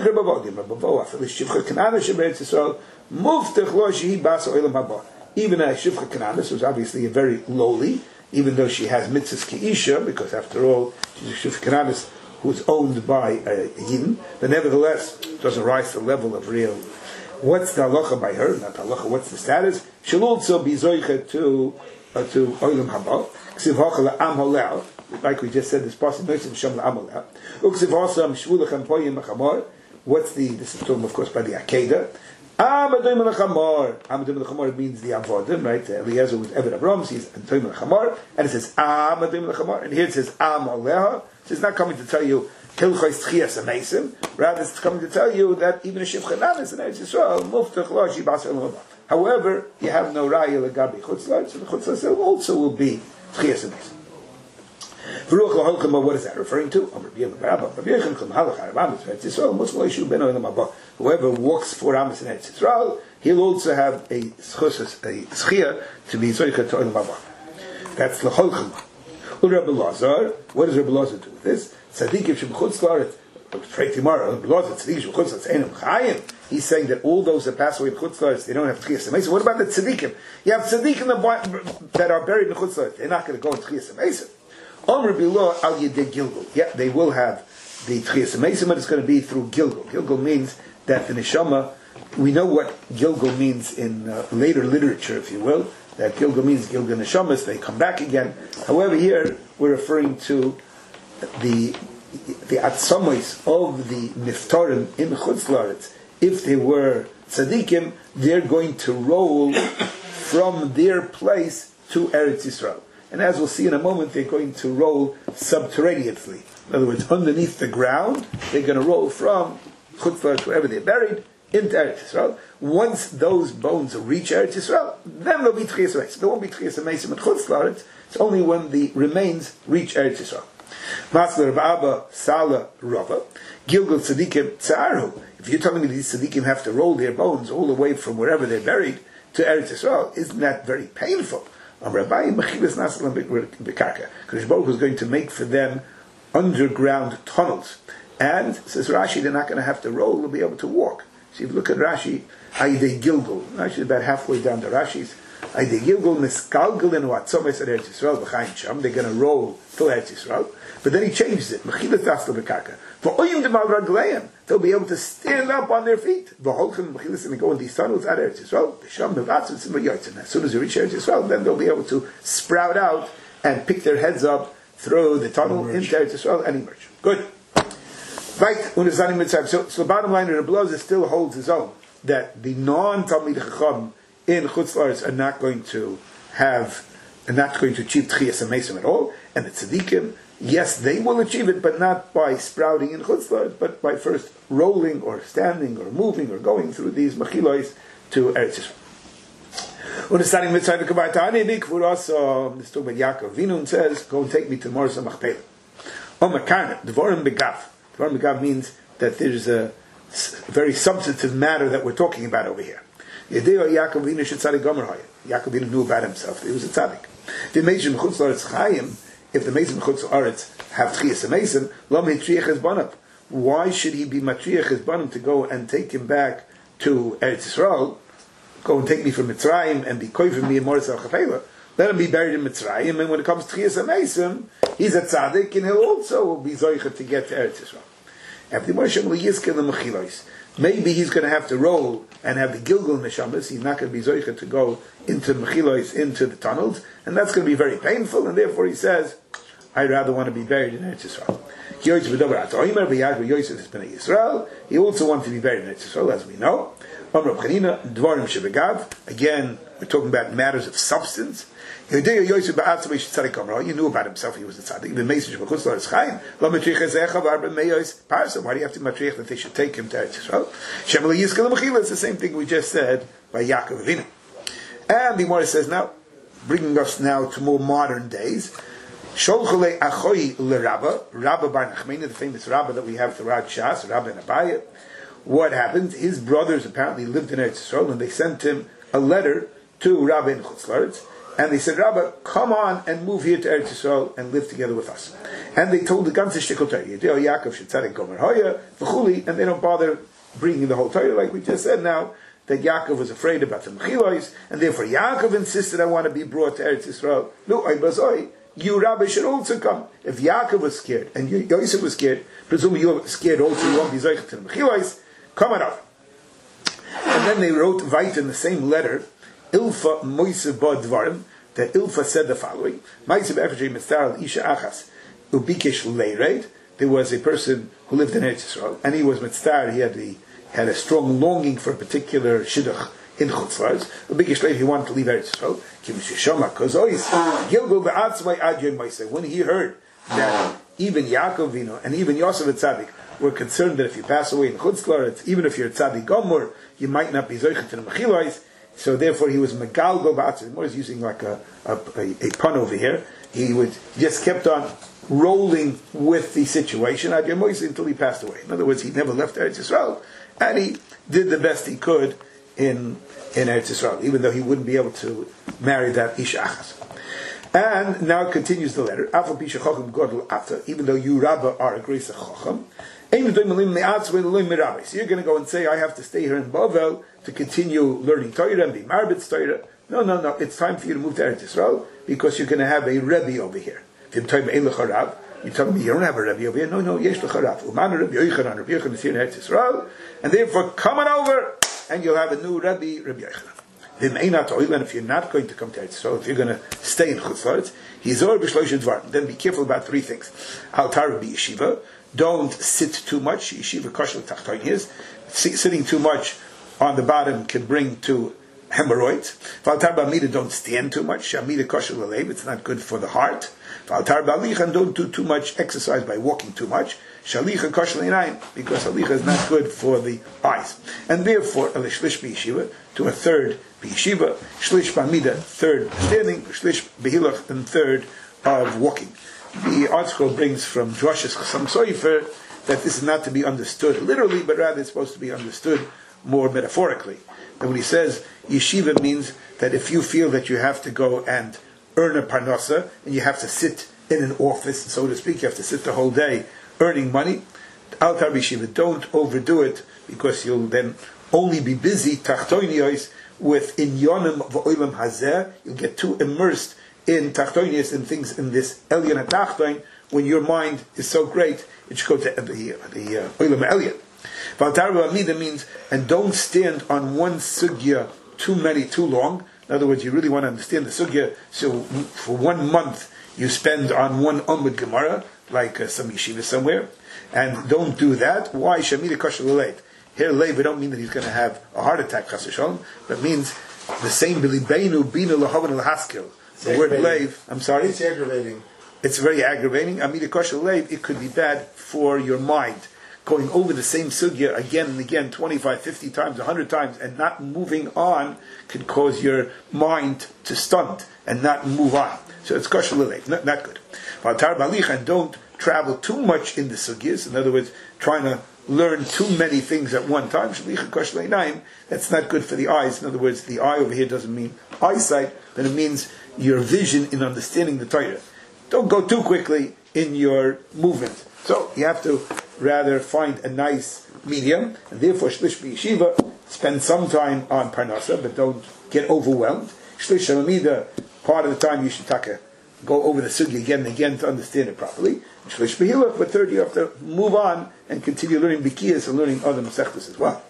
Even a Shivcha Kananis was obviously a very lowly, even though she has mitzvahs keisha, because after all she's a Shivcha Kananis who's owned by a Yidden, but nevertheless doesn't rise to the level of real. What's the halacha by her? Not the halacha. What's the status? She'll also be zoicha to uh, to olam haba. Ksiv hachal am halal. Like we just said, this passage notes in Shem la'am halal. Uksiv hasam shvulachem poyim machamor. What's the? This is talking, of course, by the Akedah. Amadim l'chamor. Amadim l'chamor means the avodim, right? Eliezer was Eved Avram. He's Amadim l'chamor, and it says Amadim l'chamor, and here it says Am haleha. So it's not coming to tell you Hilchos Tchias HaMeisim. Rather, it's coming to tell you that even a Shivcha Kananis in Eretz Yisrael, Muftach Lo Shibas Elam. However, you have no Raya Legabi Chutz La'aretz, so the Chutz La'aretz also will be Tchias HaMeisim. V'ruach L'holchema, what is that referring to? Whoever walks for Amos in Eretz Yisrael, he'll also have a Schia to be Zoicha to Olam Haba. That's L'holchema. Rabbi Lazar, what does Rabbi Lazar do with this? Tzadikim Shem Chutz La'aretz, pray tomorrow. Rabbi Lazar Tzadikim Shem Chutz La'aretz Einam Chayim. he's saying that all those that pass away in Chutz La'aretz, they don't have Tchias HaMesim. What about the tzaddikim? You have tzaddikim that are buried in Chutz La'aretz. They're not going to go in Tchias HaMesim. Omer Bilo al Yedei Gilgul. Yeah, they will have the Tchias HaMesim, but it's going to be through Gilgul. Gilgul means that the Neshama, we know what Gilgul means in uh, later literature, if you will, that Gilgul means Gilgul Neshamas, they come back again. However, here we're referring to the the Atzamos of the Niftarim in Chutz La'aretz. If they were tzaddikim, they're going to roll from their place to Eretz Yisrael. And as we'll see in a moment, they're going to roll subterraneously. In other words, underneath the ground, they're going to roll from Chutz La'aretz, wherever they're buried, into Eretz Yisrael. Once those bones reach Eretz Yisrael, then there'll be Tchias HaMesim. There won't be Tchias HaMesim at Chutz La'aretz. It's only when the remains reach Eretz Yisrael. Masler Rav Abba Sala Rava Gilgul Tzadikim Tzaru. If you're telling me these tzaddikim have to roll their bones all the way from wherever they're buried to Eretz Yisrael, isn't that very painful? Because Baruch is going to make for them underground tunnels. And, says Rashi, they're not going to have to roll, they'll be able to walk. So if you look at Rashi, Aydei Gilgul, Rashi is about halfway down to Rashi's. Aydei Gilgul, Miskalgul, and Watzomes at Eretz Yisrael, B'chaim Sham, they're going to roll to Eretz Yisrael. But then he changes it. Mechilas Dasla B'karka. V'oyim Demal Ragleim, they'll be able to stand up on their feet. V'holchem Mechilas, and they go in these tunnels at Eretz Yisrael. V'sham Mevatzim Tzimah Yotzim. As soon as they reach Eretz Yisrael, then they'll be able to sprout out and pick their heads up through the tunnel into Eretz Yisrael and emerge. Good. Right, so, so the bottom line of the Blazer still holds his own, that the non-Talmid Chacham in Chutz La'aretz are not going to have, are not going to achieve Tchias HaMesim at all, and the Tzaddikim, yes, they will achieve it, but not by sprouting in Chutz La'aretz, but by first rolling or standing or moving or going through these Mechilos to Eretz Yisrael. Understanding mitzvah Kabar Ta'anei B'Kvurasa, this talk about Yaakov Vinun says, go and take me to Morsa Machpelah. Omer Karna, Dvorim Begav. Dvorim Begav means that there's a very substantive matter that we're talking about over here. Yedei Yaakov Vinun should tzaddik gomer hoya. Yaakov Vinun knew about himself. He was a tzaddik. The Meizim Chutz La'aretz Chayim, if the Meizim Chutz La'aretz have Tchias HaMesim, Lo Mitriach Hezbonav. Why should he be Matriach Hezbonav to go and take him back to Eretz Yisrael? Go and take me from Mitzrayim and be koivim me in Moritz al-Chafela. Let him be buried in Mitzrayim, and when it comes to Tchias HaMesim, he's a tzaddik, and he'll also be zoicha to get to Eretz Yisrael. Maybe he's going to have to roll and have the Gilgul Neshamas. He's not going to be zoicha to go into Mechilos, into the tunnels, and that's going to be very painful, and therefore he says, I'd rather want to be buried in Eretz Yisrael. He also wanted to be buried in Eretz Yisrael, as we know. Again, we're talking about matters of substance. You knew about himself, he was a tzaddik. Why do you have to matriach that they should take him to Eretz Yisrael? It's the same thing we just said by Yaakov Avinu. And the Gemara says now, bringing us now to more modern days, Sholchule Achoy LeRabba, Rabba Bar Nachmani, the famous Rabba that we have throughout Shas, Rabba and Abaye. What happened? His brothers apparently lived in Eretz Yisrael, and they sent him a letter to Rabba in Chutz La'aretz, and they said, Rabba, come on and move here to Eretz Yisrael and live together with us. And they told the ganze shtickle Torah, Yedei Yaakov Shetzadik Gomer Hoya, V'chuli, and they don't bother bringing the whole Torah, like we just said now, that Yaakov was afraid about the Mechilos, and therefore Yaakov insisted, I want to be brought to Eretz Yisrael. No, I bazoi. You, Rabbi, should also come. If Yaakov was scared, and Yosef was scared, presumably you're scared also, you won't be zoich to the Mechilos, come on up. And then they wrote, write in the same letter, Ilfa Moise Bod Dvarim, that Ilfa said the following, Moise B'Efrei Mitzar Isha Achas, Ubikesh Leired, there was a person who lived in Eretz Yisrael, and he was Mitzar, he had, the, had a strong longing for a particular Shidduch in Chutz La'aretz. Ubikesh Leired, he wanted to leave Eretz Yisrael, when he heard that even Yaakov Vino and even Yosef Tzaddik were concerned that if you pass away in Chutz La'aretz, even if you're Tzaddik Gomor, you might not be Zoichet to the Mechilos, so therefore he was Megalgo Ba'atzim. More is using like a, a, a, a pun over here. He would just kept on rolling with the situation until he passed away. In other words, he never left Eretz Yisrael, and he did the best he could in in Eretz Yisrael, even though he wouldn't be able to marry that Isha Achas. And now continues the letter. Even though you, Rabba, are a grace of Chacham, So you're going to go and say, I have to stay here in Bavel to continue learning Torah and be Marbitz Torah. No, no, no. It's time for you to move to Eretz Yisrael because you're going to have a Rebbe over here. If you're telling me, you're telling me you don't have a Rebbe over here. No, no, Yesh L'Charav. Uman Rebbe Yochanan, Rebbe Yochanan is here in Eretz Yisrael, and therefore come on over, and you'll have a new Rebbe, Rebbe Yochanan. If you're not going to come to Eretz Yisrael, if you're going to stay in Chutz La'aretz, then be careful about three things. Al Tara Bi Yeshiva. Don't sit too much. Yeshiva kashel tachtonis. Sitting too much on the bottom can bring to hemorrhoids. Valtar b'amida, don't stand too much. Shamida kashel alev, it's not good for the heart. Valtar b'alichan, don't do too much exercise by walking too much. Shalicha kashel einayim, because alicha is not good for the eyes. And therefore, a shlish b'yeshiva, to a third b'yeshiva, shlish b'amida, third standing, shlish b'hilach, and third of walking. The article brings from Drashas Chassam Sofer that this is not to be understood literally, but rather it's supposed to be understood more metaphorically. And when he says yeshiva means that if you feel that you have to go and earn a parnasa, and you have to sit in an office, so to speak, you have to sit the whole day earning money, al tar b'yeshiva, don't overdo it, because you'll then only be busy, tachtoinios, with inyonim v'olam hazeh, you'll get too immersed in tachtoinius and things in this elyon hatachtoin, when your mind is so great, it should go to the the uh, olam elyon. Valtar b'amida means, and don't stand on one sugya too many, too long. In other words, you really want to understand the sugya, so for one month you spend on one Amud Gemara, like uh, some yeshiva somewhere, and don't do that. Why? Shamida kashel alev. Here, leiv, we don't mean that he's going to have a heart attack, chas v'shalom, but means the same bilibeinu bina lahavan l'haskil. The word leiv, I'm sorry? It's aggravating. It's very aggravating. Amida kashel leiv, it could be bad for your mind. Going over the same sugya again and again, twenty-five, fifty times, one hundred times, and not moving on could cause your mind to stunt and not move on. So it's kashel leiv, not, not good. And don't travel too much in the sugyas. In other words, trying to learn too many things at one time. That's not good for the eyes. In other words, the eye over here doesn't mean eyesight, but it means your vision in understanding the Torah. Don't go too quickly in your movement. So you have to rather find a nice medium, and therefore shlish b'yeshiva, spend some time on parnasa, but don't get overwhelmed. Shlish amida, part of the time you should taka, go over the sugi again and again to understand it properly. Shlish b'hilach, but third you have to move on and continue learning bikiyas and learning other masechtas as well.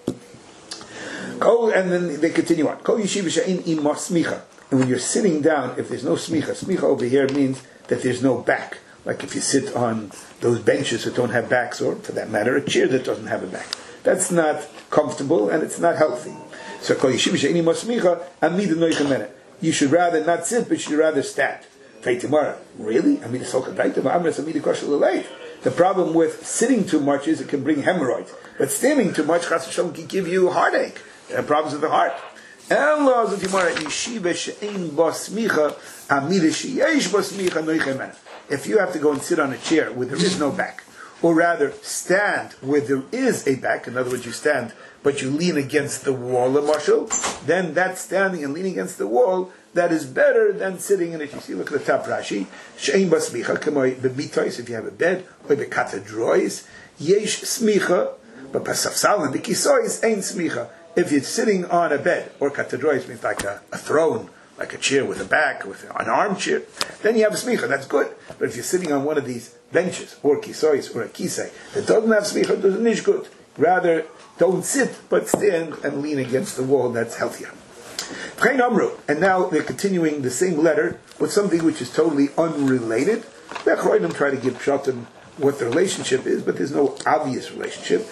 Go, and then they continue on. Kol yeshiva she'ein ima smicha. And when you're sitting down, if there's no smicha, smicha over here means that there's no back. Like if you sit on those benches that don't have backs, or for that matter, a chair that doesn't have a back. That's not comfortable and it's not healthy. So kol yeshiva she'ein ima smicha, amida noicha. You should rather not sit, but you should rather stand. Really? The problem with sitting too much is it can bring hemorrhoids. But standing too much, chas v'shalom, can give you heartache, uh, problems with the heart. If you have to go and sit on a chair where there is no back, or rather stand where there is a back, in other words, you stand, but you lean against the wall of marshal, then that standing and leaning against the wall, that is better than sitting in it. You see, look at the top Rashi. She'ein ba smicha, k'moi b'mitais, if you have a bed, or b'katadrois, yesh smicha, but b'safsal and b'kisois, ain't smicha. If you're sitting on a bed, or katadrois means like a, a throne, like a chair with a back, with an armchair, then you have a smicha, that's good. But if you're sitting on one of these benches, or kisois, or a kisei, that doesn't have smicha, it doesn't is good. Rather, don't sit, but stand and lean against the wall, that's healthier. And now they're continuing the same letter with something which is totally unrelated. The Achronim try to give pshatim what the relationship is, but there's no obvious relationship.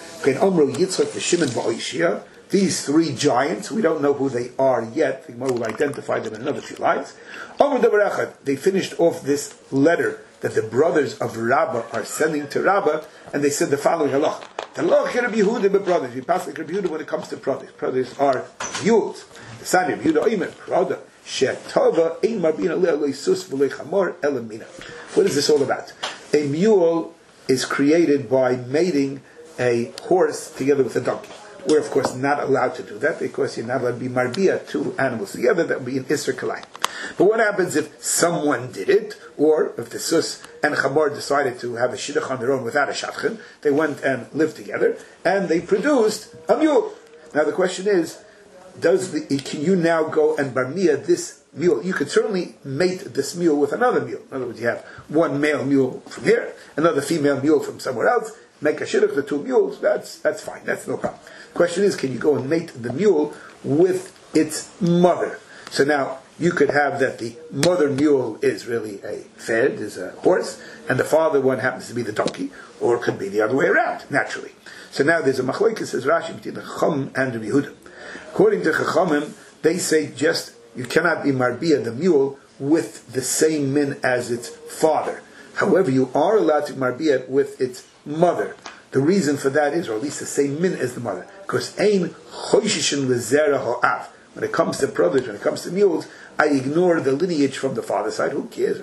These three giants, we don't know who they are yet. The Gemara will identify them in another few lines. They finished off this letter that the brothers of Rabbah are sending to Rabbah, and they said the following halach. The halach Rabbi Yehuda brothers. We pass like Rabbi Yehuda when it comes to brothers. Brothers are mules. The son of Yehuda Oimer, Prada, Shetova, Ein Marbina Leisus V'Lei Chamor Elamina. What is this all about? A mule is created by mating a horse together with a donkey. we're of course not allowed to do that because you're not allowed to be marbia two animals together. That would be an Isser Kalayim. But what happens if someone did it, or if the sus and chamor decided to have a shidduch on their own without a shadchan? They went and lived together, and they produced a mule. Now the question is, does the, can you now go and barmia this mule? You could certainly mate this mule with another mule. In other words, you have one male mule from here, another female mule from somewhere else, make a shidduch, the two mules, that's that's fine, that's no problem. The question is, can you go and mate the mule with its mother? So now, you could have that the mother mule is really a fed, is a horse, and the father one happens to be the donkey, or it could be the other way around, naturally. So now there's a machlokes, says Rashi, between the Chacham and the Yehuda. According to Chachamim, they say just, you cannot be marbia, the mule, with the same min as its father. However, you are allowed to marbia it with its mother. The reason for that is, or at least the same min as the mother, because ein choishishin lezera ha'av. When it comes to brothers, when it comes to mules, I ignore the lineage from the father's side. Who cares?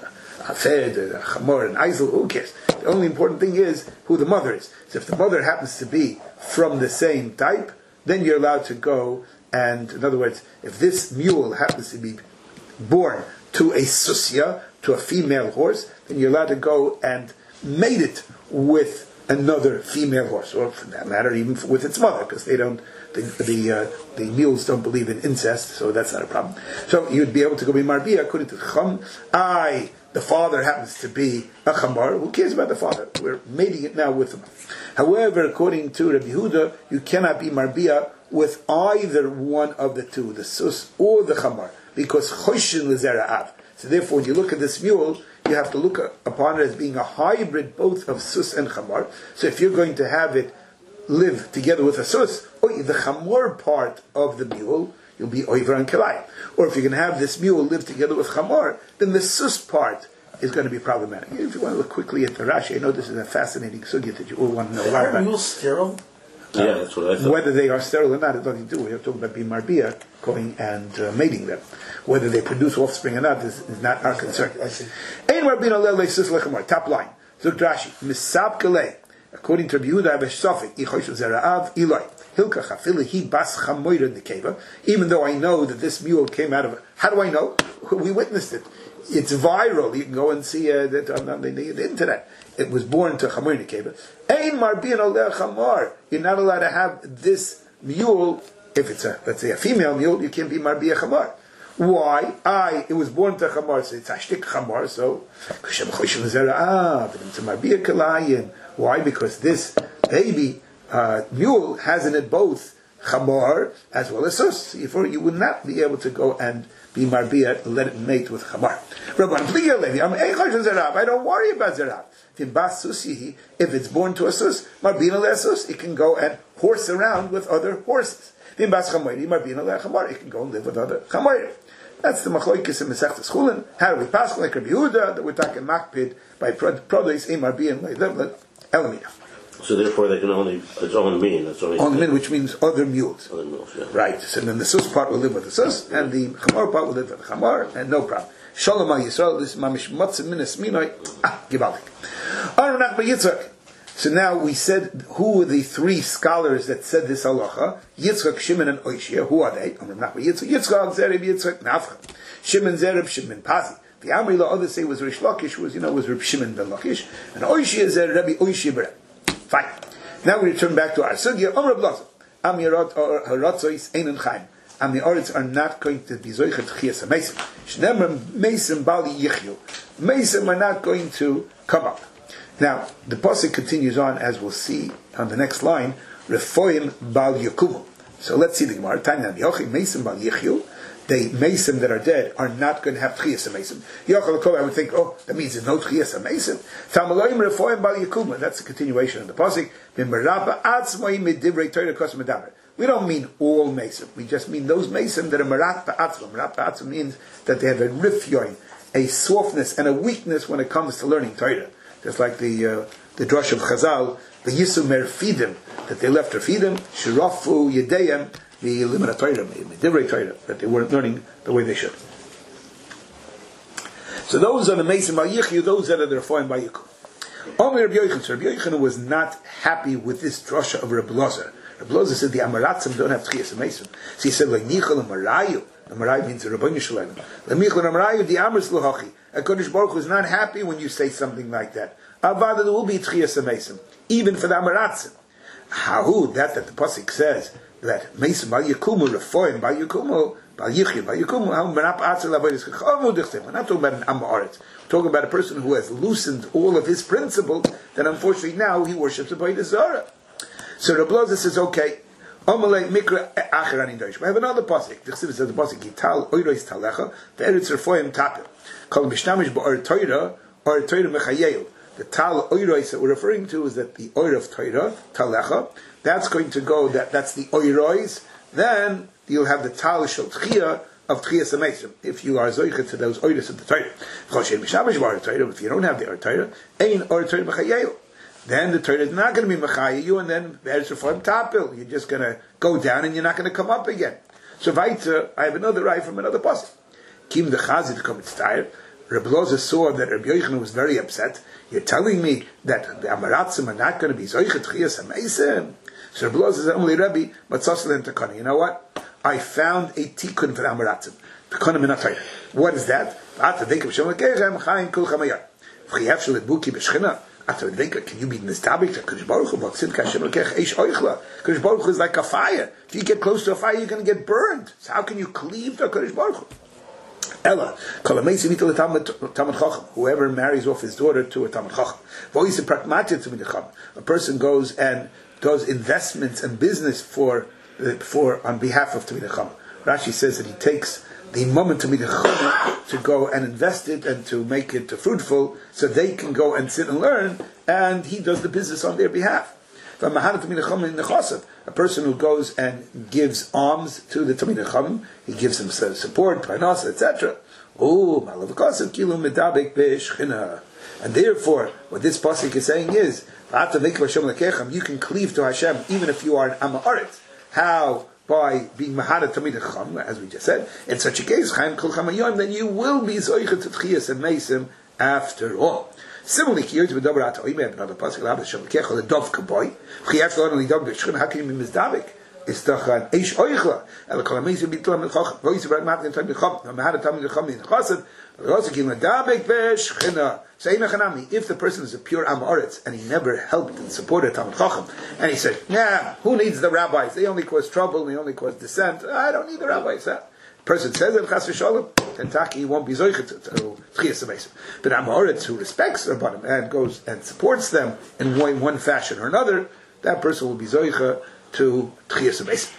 A fed, a chamor, an eisel, who cares? The only important thing is who the mother is. So if the mother happens to be from the same type, then you're allowed to go and, in other words, if this mule happens to be born to a susya, to a female horse, then you're allowed to go and mate it with another female horse, or for that matter, even with its mother, because they don't, the the, uh, the mules don't believe in incest, so that's not a problem. So you'd be able to go be marbia according to the Chum. I, the father happens to be a chamar. Who cares about the father? We're mating it now with him. However, according to Rabbi Yehuda, you cannot be marbia with either one of the two, the sus or the chamar, because choshin lezera av. So therefore, when you look at this mule, you have to look upon it as being a hybrid both of sus and chamar. So if you're going to have it live together with a sus, or the chamor part of the mule, you'll be oiver and kelai. Or if you're going to have this mule live together with chamor, then the sus part is going to be problematic. If you want to look quickly at the Rashi, I know this is a fascinating sugya that you all want to know about. Are mules sterile? Uh, yeah, that's what I thought. Whether they are sterile or not, it doesn't do. We're talking about being marbia, going and uh, mating them. Whether they produce offspring or not is, is not our concern. I see. Ein marbina lele sus lechamor. Top line. Zuk Rashi. Misab kalei. According to Rabbi Yehuda, I have a sofik. Ichosh zera'av iloi. Hilka chafili hi bas chamoyra nekeva. Even though I know that this mule came out of. How do I know? We witnessed it. It's viral. You can go and see uh, that on, on the, the internet. It was born to chamoyra nekeva. Ein marbina lele chamor. You're not allowed to have this mule. If it's a, let's say, a female mule, you can't be marbia chamor. Why? I, it was born to chamor, so it's ashtik chamor, so why? Because this baby uh, mule has in it both chamor as well as sus. Therefore, you would not be able to go and be marbia, let it mate with chamor. I don't worry about zerav. If it's born to a sus, marbina lesus, it can go and horse around with other horses. It can go and live with other chamorim. That's the machlokes in Masechtas Chulin. How do we pass like Rabbi Yehuda that we're talking makpid by produce a marbin elamina? So therefore, they can only it's only mean that's only only mean, which means other mules. Other mules, yeah. Right. So then the sus part will live with the sus, and the chamor part will live with the chamor, and no problem. Shalom Yisrael. This is mamish matzah minas minoi. Ah, gibaldik. Aron Nachman Yitzchak. So now we said, who were the three scholars that said this halacha? Yitzchak, Shimon, and Oishia. Who are they? Yitzchak, Yitzchak, Zereb, Yitzchak, Nafcha. Shimon, Zereb, Shimon, Pazi. The Amri, the others say was Rish Lakish, was, you know, was Reb Shimon ben Lakish. And Oishia, Zereb, Rabbi Oishia Bereb. Fine. Now we return back to our sugya. Amr Blaza. Am Yeratzois, Ein and Chaim. Am the Oritz are not going to be Zoichet Chias HaMesim. Shnemer Mesim Bali Yichyu. Mesim are not going to come up. Now, the pasuk continues on, as we'll see on the next line, Refoim Bal Yakumu. So let's see the Gemara. Tanya Yochim Mesim Bal Yichyu. The Mesim that are dead are not going to have Tchias HaMesim. Yochel I would think, oh, that means there's no Tchias HaMesim. Tamaloim Refoim Bal Yakumu. That's the continuation of the pasuk. B'merapa Atzmai Midivrei Torah Kos Medaber. We don't mean all Mesim. We just mean those Mesim that are Merat Ba'atzma. Merat Ba'atzma means that they have a rifyoin, a softness and a weakness when it comes to learning Torah. Just like the uh, the drush of Chazal, the Yisum Merfidim, that they left Refidim, Shirafu Yedeyim, the Limit Torah, the Divrei Torah, that they weren't learning the way they should. So those are the Mesim Ba'yichu, those that are the Refoim Ba'yichu. Omer Rabbi Yochanan, so Rabbi Yochanan was not happy with this drasha of Rabbi Lazar. Rabbi Loza said the Amaratzim don't have Tchias Amesim. So he said, like Nichel Amarayu. Amarayu means the Rabbeinu Shalom. Nichel Amarayu, the Amris Lohachi. HaKadosh Baruch Hu is not happy when you say something like that. Avada, there will be Tchias Amesim, even for the Amaratzim. How that that the pasuk says that Mesim Bal Yakumu Refoim Bal Yakumu Bal Yichim Bal Yakumu How Menap Atzel Avodas Chachavu Dichtem. We're not talking about an Amoritz. We're talking about a person who has loosened all of his principles. That unfortunately now he worships a Avodah Zarah. So Rabbi Loza says, okay, Amalei Mikra Acher Ani Doish. We have another pasuk. The Chassidus says the pasuk Yital Oiros Talecha Ve'eretz Refoim Tapel. Kol Mishnamish Ba'or Torah Or Torah Mechayel. The Tal Oiros that we're referring to is that the Oir of Torah, Talecha, that's going to go, that that's the Oiros, then you'll have the Tal Shel Tchia of Tchias Amesim, if you are Zoichet to those Oiros of the Torah. If you don't have the Oir Torah, Ein Oir Torah Mechayel. Then the Torah is not going to be Mechayel you, and then Be'eretz Refoim Tapil. You're just going to go down and you're not going to come up again. So Vaita, I have another right from another pasuk. Kim the Chazit come its tire. Rabbi Loza saw that Rabbi Yochanan was very upset. You're telling me that the Amaratzim are not going to be Zoichet Tchias Amesim? So Rabbi Loza said, Amli Rabbi, Matzosel Takani. You know what? I found a tikkun for the Amaratzim. Tikkunim in Atayr. What is that? Can you be Nistabik? Kodesh Baruch Hu, Baksim Kashem Lekech Eish Oichla. Kodesh Baruch Hu is like a fire. If you get close to a fire, you're going to get burned. So how can you cleave to Kodesh Baruch Hu? Ella, whoever marries off his daughter to a Talmid Chacham. A person goes and does investments and business for, for on behalf of Talmid Chacham. Rashi says that he takes the moment Talmid Chacham to go and invest it and to make it fruitful, so they can go and sit and learn, and he does the business on their behalf. A person who goes and gives alms to the Talmid Chacham, he gives them support, parnas, et cetera. Oh, and therefore, what this pasuk is saying is, you can cleave to Hashem even if you are an Amaret. How? By being Mahara Talmid Chacham, as we just said. In such a case, then you will be Zoichet to Tchias and Mesim after all. Similarly, here to the Dabrat, we have another pasuk, the Dov Kaboy. How can you be Mizdavik? It's the Eish Oichla. El Kolamezim Bitlam El Chach. Voice about Martin Talmid Chacham. Mahara Talmid Chacham in Chassid. Also give Mizdavik Beshchina. Say Mechanami. If the person is a pure Amoritz and he never helped and supported Talmid Chacham, and he said, "Nah, who needs the rabbis? They only cause trouble. They only cause dissent. I don't need the rabbis." Huh? Person says it, Chas v'Shalom, then Taki won't be Zoichet to Tchias Amesim. But Amoritz who respects Rabbanim and goes and supports them in one, one fashion or another, that person will be Zoichet to Tchias Amesim.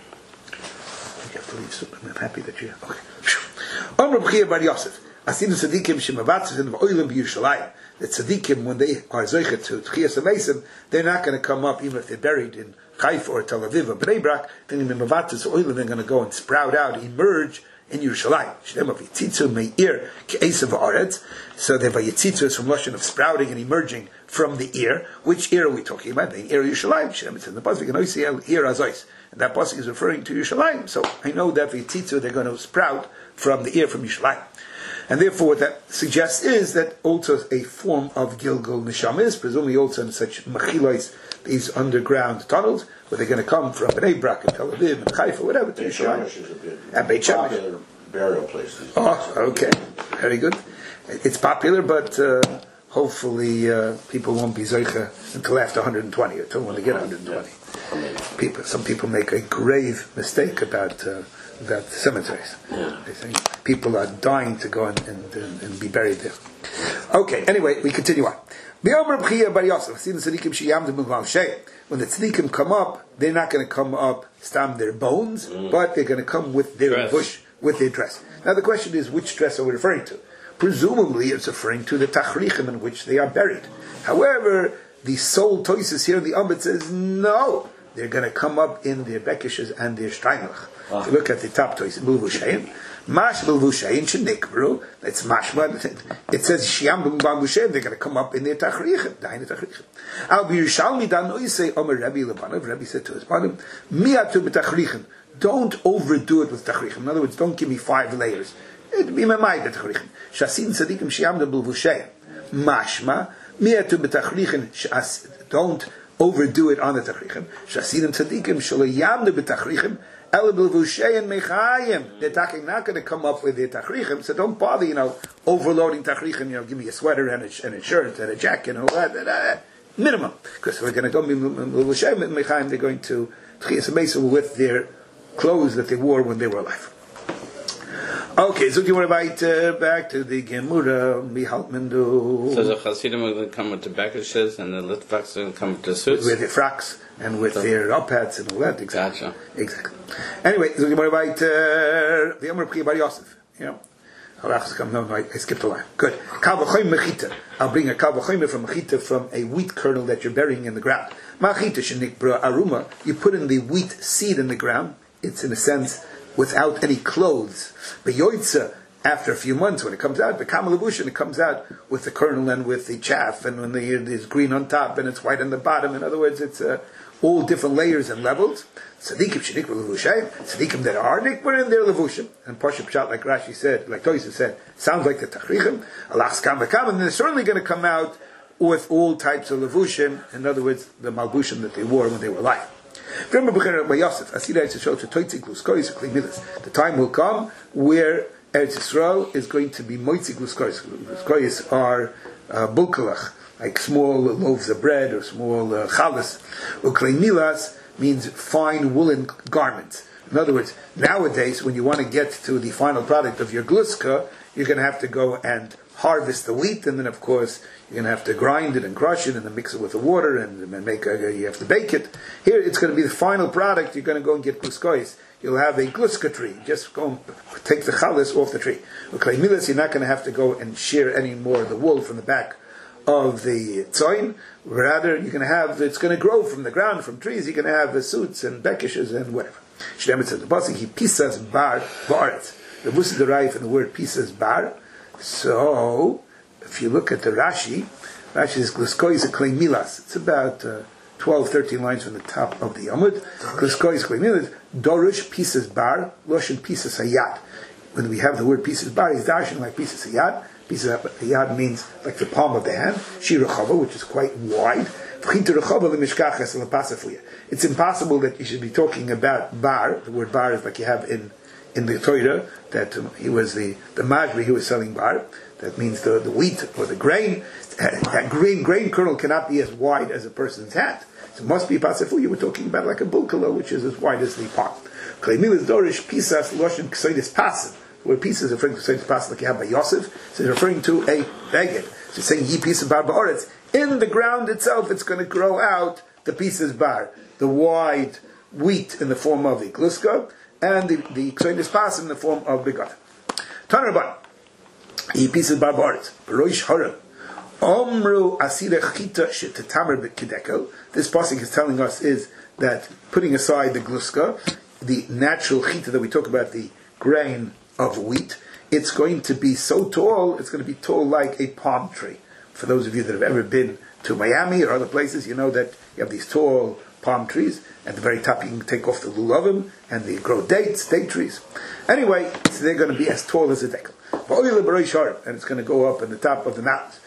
You have to leave soon. I'm happy that you're okay. On Reb Chia Bar Yosef, Asinu Tzadikim Shemavatzis in V'oilim B'Yushalayim. The Tzadikim, when they are Zoichet to Tchias Amesim, they're not going to come up even if they're buried in Haifa or Tel Aviv or Bnei Brak. Then in Mavatzis Oilim, they're going to go and sprout out, emerge in Yerushalayim. Shem of Yitzitzu Meir Ke'esav Haaretz. So the Yitzitzu is from Lashon of sprouting and emerging from the ear. Which ear are we talking about? The ear of Yerushalayim. Shem, it's in the pasuk. And see ear Azois, and that pasuk is referring to Yerushalayim. So I know that Yitzitzu they're going to sprout from the ear from Yerushalayim. And therefore, what that suggests is that also a form of Gilgal Neshama is, presumably also in such Mechilais, these underground tunnels, where they're going to come from Bnei Brak and Tel Aviv and Haifa, whatever, to Yerushalayim. And Beit Shemesh. Popular burial places. Oh, okay. Very good. It's popular, but uh, hopefully uh, people won't be Zoicha until after one hundred twenty, or until when they get one hundred twenty. People, some people make a grave mistake about uh, about cemeteries. Yeah. They think people are dying to go and, and, and, and be buried there. Okay, anyway, we continue on. When the tzaddikim come up, they're not going to come up stam their bones, mm. but they're going to come with their dress. bush, with their dress. Now the question is, which dress are we referring to? Presumably it's referring to the tachrichim in which they are buried. However, the Sol Toises here in the Amud says, no, they're going to come up in their bekishes and their steinlach. Ah. If you look at the top Toises, Bulvushayin, Mash Bulvushayin Shenikbru, that's Mashma, it says Shiam Bulvushayin, they're going to come up in their tachrichim, Dain tachrichim. Al Birushalmi Dan Oisei Omer Rabbi Lebanov, Rabbi said to his bottom, Miatu b'tachrichim, don't overdo it with tachrichim. In other words, don't give me five layers. It'd be mamai b'tachrichim. Shasin tzadikim Shiam Bulvushayin. Mashma, Miatu b'tachrichim, don't overdo it on the tachrichim. Shasidim tzadikim shelo yamdu b'tachrichim ela b'levushein mechayim. They're talking not going to come up with the tachrichim, so don't bother, you know, overloading tachrichim. You know, give me a sweater and a, and a shirt and a jacket and all that. And, uh, minimum, because they're going to go b'levushein mechayim. They're going to tchias mesa with their clothes that they wore when they were alive. Okay, so do you want to write uh, back to the Gemara? Mihaltmendu. So the Hasidim are going to come with tobacco shirts, and the Litvaks are going to come with the suits? With their frocks, and with so, their up hats and all that. Exactly. Gotcha. Exactly. Anyway, so do you want to write uh, the Amr Pri Bar Yosef? You know? No, no, I skipped a line. Good. Kavachoym mechita. I'll bring a kavachoym from mechita from a wheat kernel that you're burying in the ground. Machita shenikbra aruma. You put in the wheat seed in the ground. It's in a sense without any clothes. But yoitza, after a few months, when it comes out, the kamalabushin, it comes out with the kernel and with the chaff, and when the, it's green on top and it's white on the bottom. In other words, it's uh, all different layers and levels. Tzadikim shenikbra levushayim. Tzadikim that are nikbra in their levushim. And Pasha Pshat, like Rashi said, like Toysa said, sounds like the tachrichim. Alachs kam v'kam, and they're certainly going to come out with all types of levushim. In other words, the malbushim that they wore when they were alive. The time will come where Eretz Yisrael is going to be moitzi gluskois. Gluskois are uh, bulkalach, like small loaves of bread or small uh, chalas. Uklei milas means fine woolen garments. In other words, nowadays when you want to get to the final product of your gluska, you're going to have to go and harvest the wheat, and then of course you're going to have to grind it and crush it and then mix it with the water and, and make a, you have to bake it. Here it's going to be the final product. You're going to go and get gluskois. You'll have a gluska tree. Just go and take the chalas off the tree. Okay, milas, you're not going to have to go and shear any more of the wool from the back of the tzoin. Rather, you're going to have, it's going to grow from the ground, from trees. You're going to have the suits and bekishes and whatever. Shneimit says the pasuk, he pisas bar ba'aretz. The bus is derived from the word pisas bar. So, if you look at the Rashi, Rashi says gluskois klei milas. It's about uh, twelve, thirteen lines from the top of the Yomud. Gluskois klei milas. Dorish pisas bar, loshin pisas hayat. When we have the word pisas bar, he's dashing like pisas hayat. Pisas hayat means like the palm of the hand. Shirachava, which is quite wide. It's impossible that you should be talking about bar. The word bar is like you have in in the Torah, that um, he was the the majri, he was selling bar. That means the, the wheat or the grain. That grain grain kernel cannot be as wide as a person's hand. So it must be pasafu. You were talking about like a bulkala, which is as wide as the palm. Kleimilas dorish pisas loshin k'soidis pasim. Where pisas is referring to k'soidis pasim, like you have by Yosef. So it's referring to a beged. So it's saying ye pisas bar ba'aretz. In the ground itself, it's going to grow out the pisas bar, the wide wheat in the form of a gluska, and the the k'soidis pasim in the form of begat. Tanarban. He pieces bar ba'aretz. Roish haram. Omru asira chita shetetamer b'kedeko. This pasuk is telling us is that putting aside the gluska, the natural chita that we talk about, the grain of wheat, it's going to be so tall, it's going to be tall like a palm tree. For those of you that have ever been to Miami or other places, you know that you have these tall palm trees. At the very top you can take off the lulavim and they grow dates, date trees. Anyway, so they're going to be as tall as a dekel. And it's going to go up in the top of the mountains.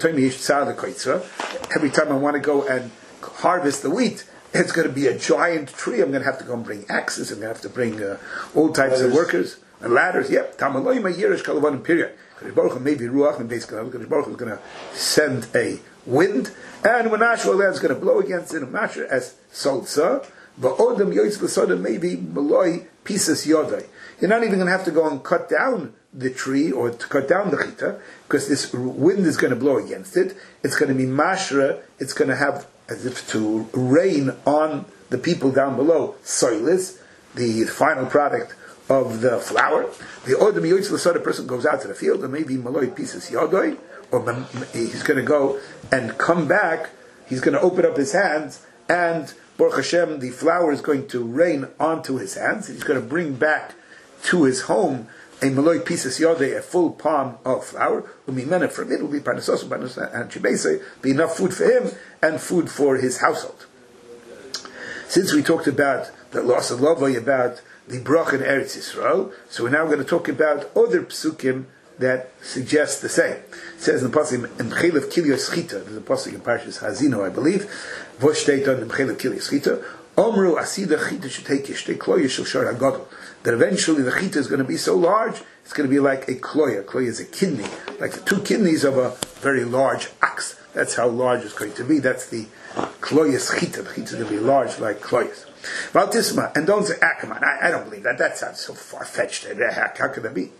Every time I want to go and harvest the wheat, it's going to be a giant tree. I'm going to have to go and bring axes. I'm going to have to bring uh, all types ladders. of workers and ladders. Yep. Period. Maybe Ruach and basically Baruch is going to send a wind, and when Ashwell is going to blow against it, as Salsa, but Odom Yoitz maybe Maloi pieces Yodai. You're not even going to have to go and cut down the tree or to cut down the chita, because this wind is going to blow against it. It's going to be mashra. It's going to have as if to rain on the people down below. Soilis, the final product of the flour. The Odom Yoitz L'Soda person goes out to the field, and maybe Maloi pieces Yodai, or he's going to go and come back. He's going to open up his hands, and Baruch Hashem, the flour is going to rain onto his hands. He's going to bring back to his home a Maloi pieces Yodai, a full palm of flour. Umimena, from it will be Parnasos and Shibese, be enough food for him and food for his household. Since we talked about the loss of Lovay, about the Brach in Eretz Yisrael, so we're now going to talk about other psukim that suggests the same. It says in the pasuk in Mchelev Kilyos Chita. There's a pasuk in Parshas Hazino, I believe. Voshteiton in Mchelev Kilyos Chita. Omru Asida Chita should take Yishtei Kloya Shel Shor HaGadol. That eventually the Chita is going to be so large, it's going to be like a Kloya. Kloya is a kidney, like the two kidneys of a very large ox. That's how large it's going to be. That's the Kloyas Chita. The Chita is going to be large like Kloyas. Valtisma, and don't say, ah, come on, I, I don't believe that. That sounds so far-fetched. How, how could that be?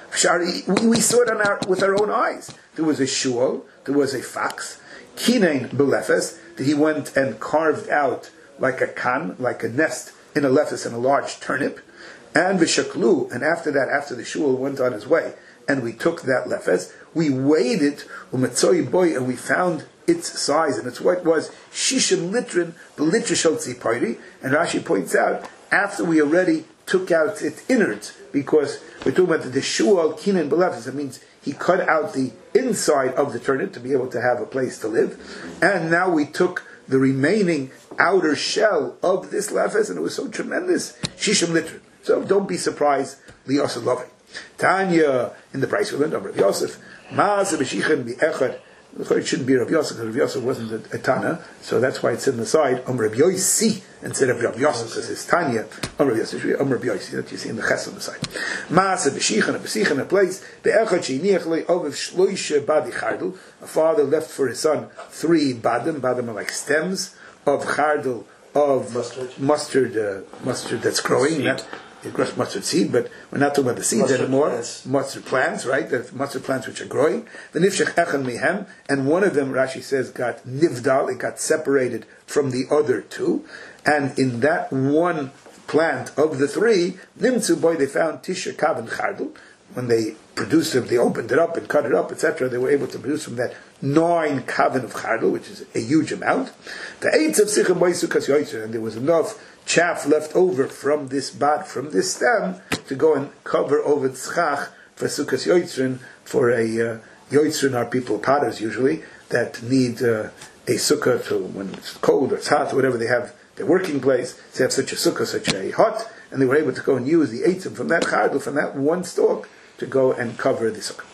We, we saw it on our, with our own eyes. There was a shul, there was a fox, Kinain Belefes, that he went and carved out like a kan, like a nest in a lefes in a large turnip, and Vishaklu, and after that, after the shul went on his way, and we took that lefes, we weighed it, umetzoi boy, and we found its size, and its weight was shishim litrin, the litra shotzi pairi, and Rashi points out, after we already took out its innards, because we're talking about the shual kinan belefes, that means he cut out the inside of the turnip to be able to have a place to live, and now we took the remaining outer shell of this lefes, and it was so tremendous, shishim litrin. So don't be surprised, liyosef loving. Tanya, in the price we learned of Rav Yosef, ma'aseh b'shichem bi'echad. It shouldn't be Rav Yosef, because Rav Yosef wasn't a, a Tana, so that's why it's in the side, Om Rav Yosi, instead of Rav Yosef, because it's Tanya, Om Rav Yosef, Om Rav Yosi, that you see in the Ches on the side. Ma'aseh b'shichem, a b'shich in a place, be'echad she'iniach lei ovev shloishe badi chardel. A father left for his son three badim, badim are like stems, of chardel, of mustard, mustard, uh, mustard that's growing, not mustard seed, but we're not talking about the seeds mustard anymore. Plants. Mustard plants, right? The mustard plants which are growing. The nifshech echan mihem, and one of them, Rashi says, got nivdal, it got separated from the other two, and in that one plant of the three, nimtzu boy, they found tisha kavan chardel. When they produced it, they opened it up and cut it up, et cetera. They were able to produce from that nine kavan of chardel, which is a huge amount. The eights of sichem boy sukas yoytzer, and there was enough chaff left over from this bat, from this stem, to go and cover over tzchach for sukas yoitzrin, for a uh, yoitzrin are people, potters usually, that need uh, a sukkah to, when it's cold or it's hot or whatever, they have their working place, they have such a sukkah, such a hut, and they were able to go and use the eitzim from that chardel, from that one stalk, to go and cover the sukkah.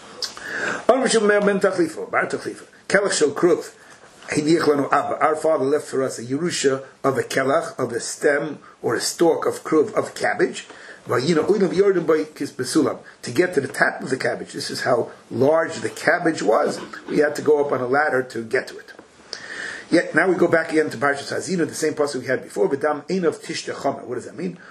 Kelach shel kruv. Our father left for us a Yerusha of a kelach, of a stem or a stalk of kruv, of cabbage. To get to the top of the cabbage, this is how large the cabbage was. We had to go up on a ladder to get to it. Yet now we go back again to Parshas Hazino, the same pasuk we had before. B'dam ein of tishta chomer. What does that mean?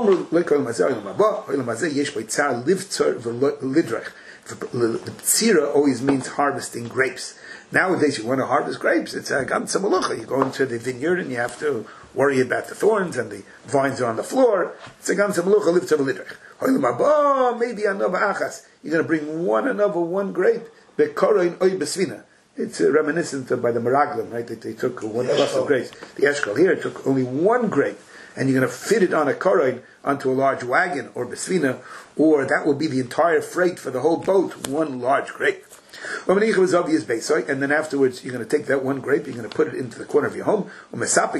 The tzira always means harvesting grapes. Nowadays, you want to harvest grapes, it's a ganze malacha. You go into the vineyard and you have to worry about the thorns and the vines are on the floor. It's a ganze malacha, liv tzar v'lidrech. Maybe anova achas. You're going to bring one anova, one grape. Bekoroin oy besvina. It's uh, reminiscent of by the Meraglim, right? They, they took one cluster of grapes. The Eshkol here took only one grape, and you're going to fit it on a koroin, onto a large wagon or besvina, or that will be the entire freight for the whole boat, one large grape. And then afterwards, you're going to take that one grape, you're going to put it into the corner of your home. You'll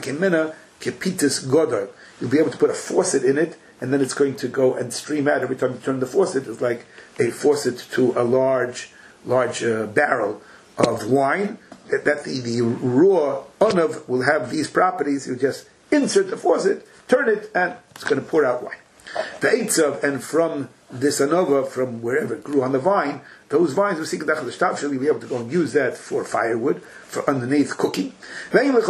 be able to put a faucet in it, and then it's going to go and stream out every time you turn the faucet. It's like a faucet to a large, large uh, barrel of wine. That the, the raw onav will have these properties. You just insert the faucet, turn it, and it's going to pour out wine. The eitzav, and from this anova, from wherever it grew on the vine, those vines will you'll be able to go and use that for firewood, for underneath cooking. Each one of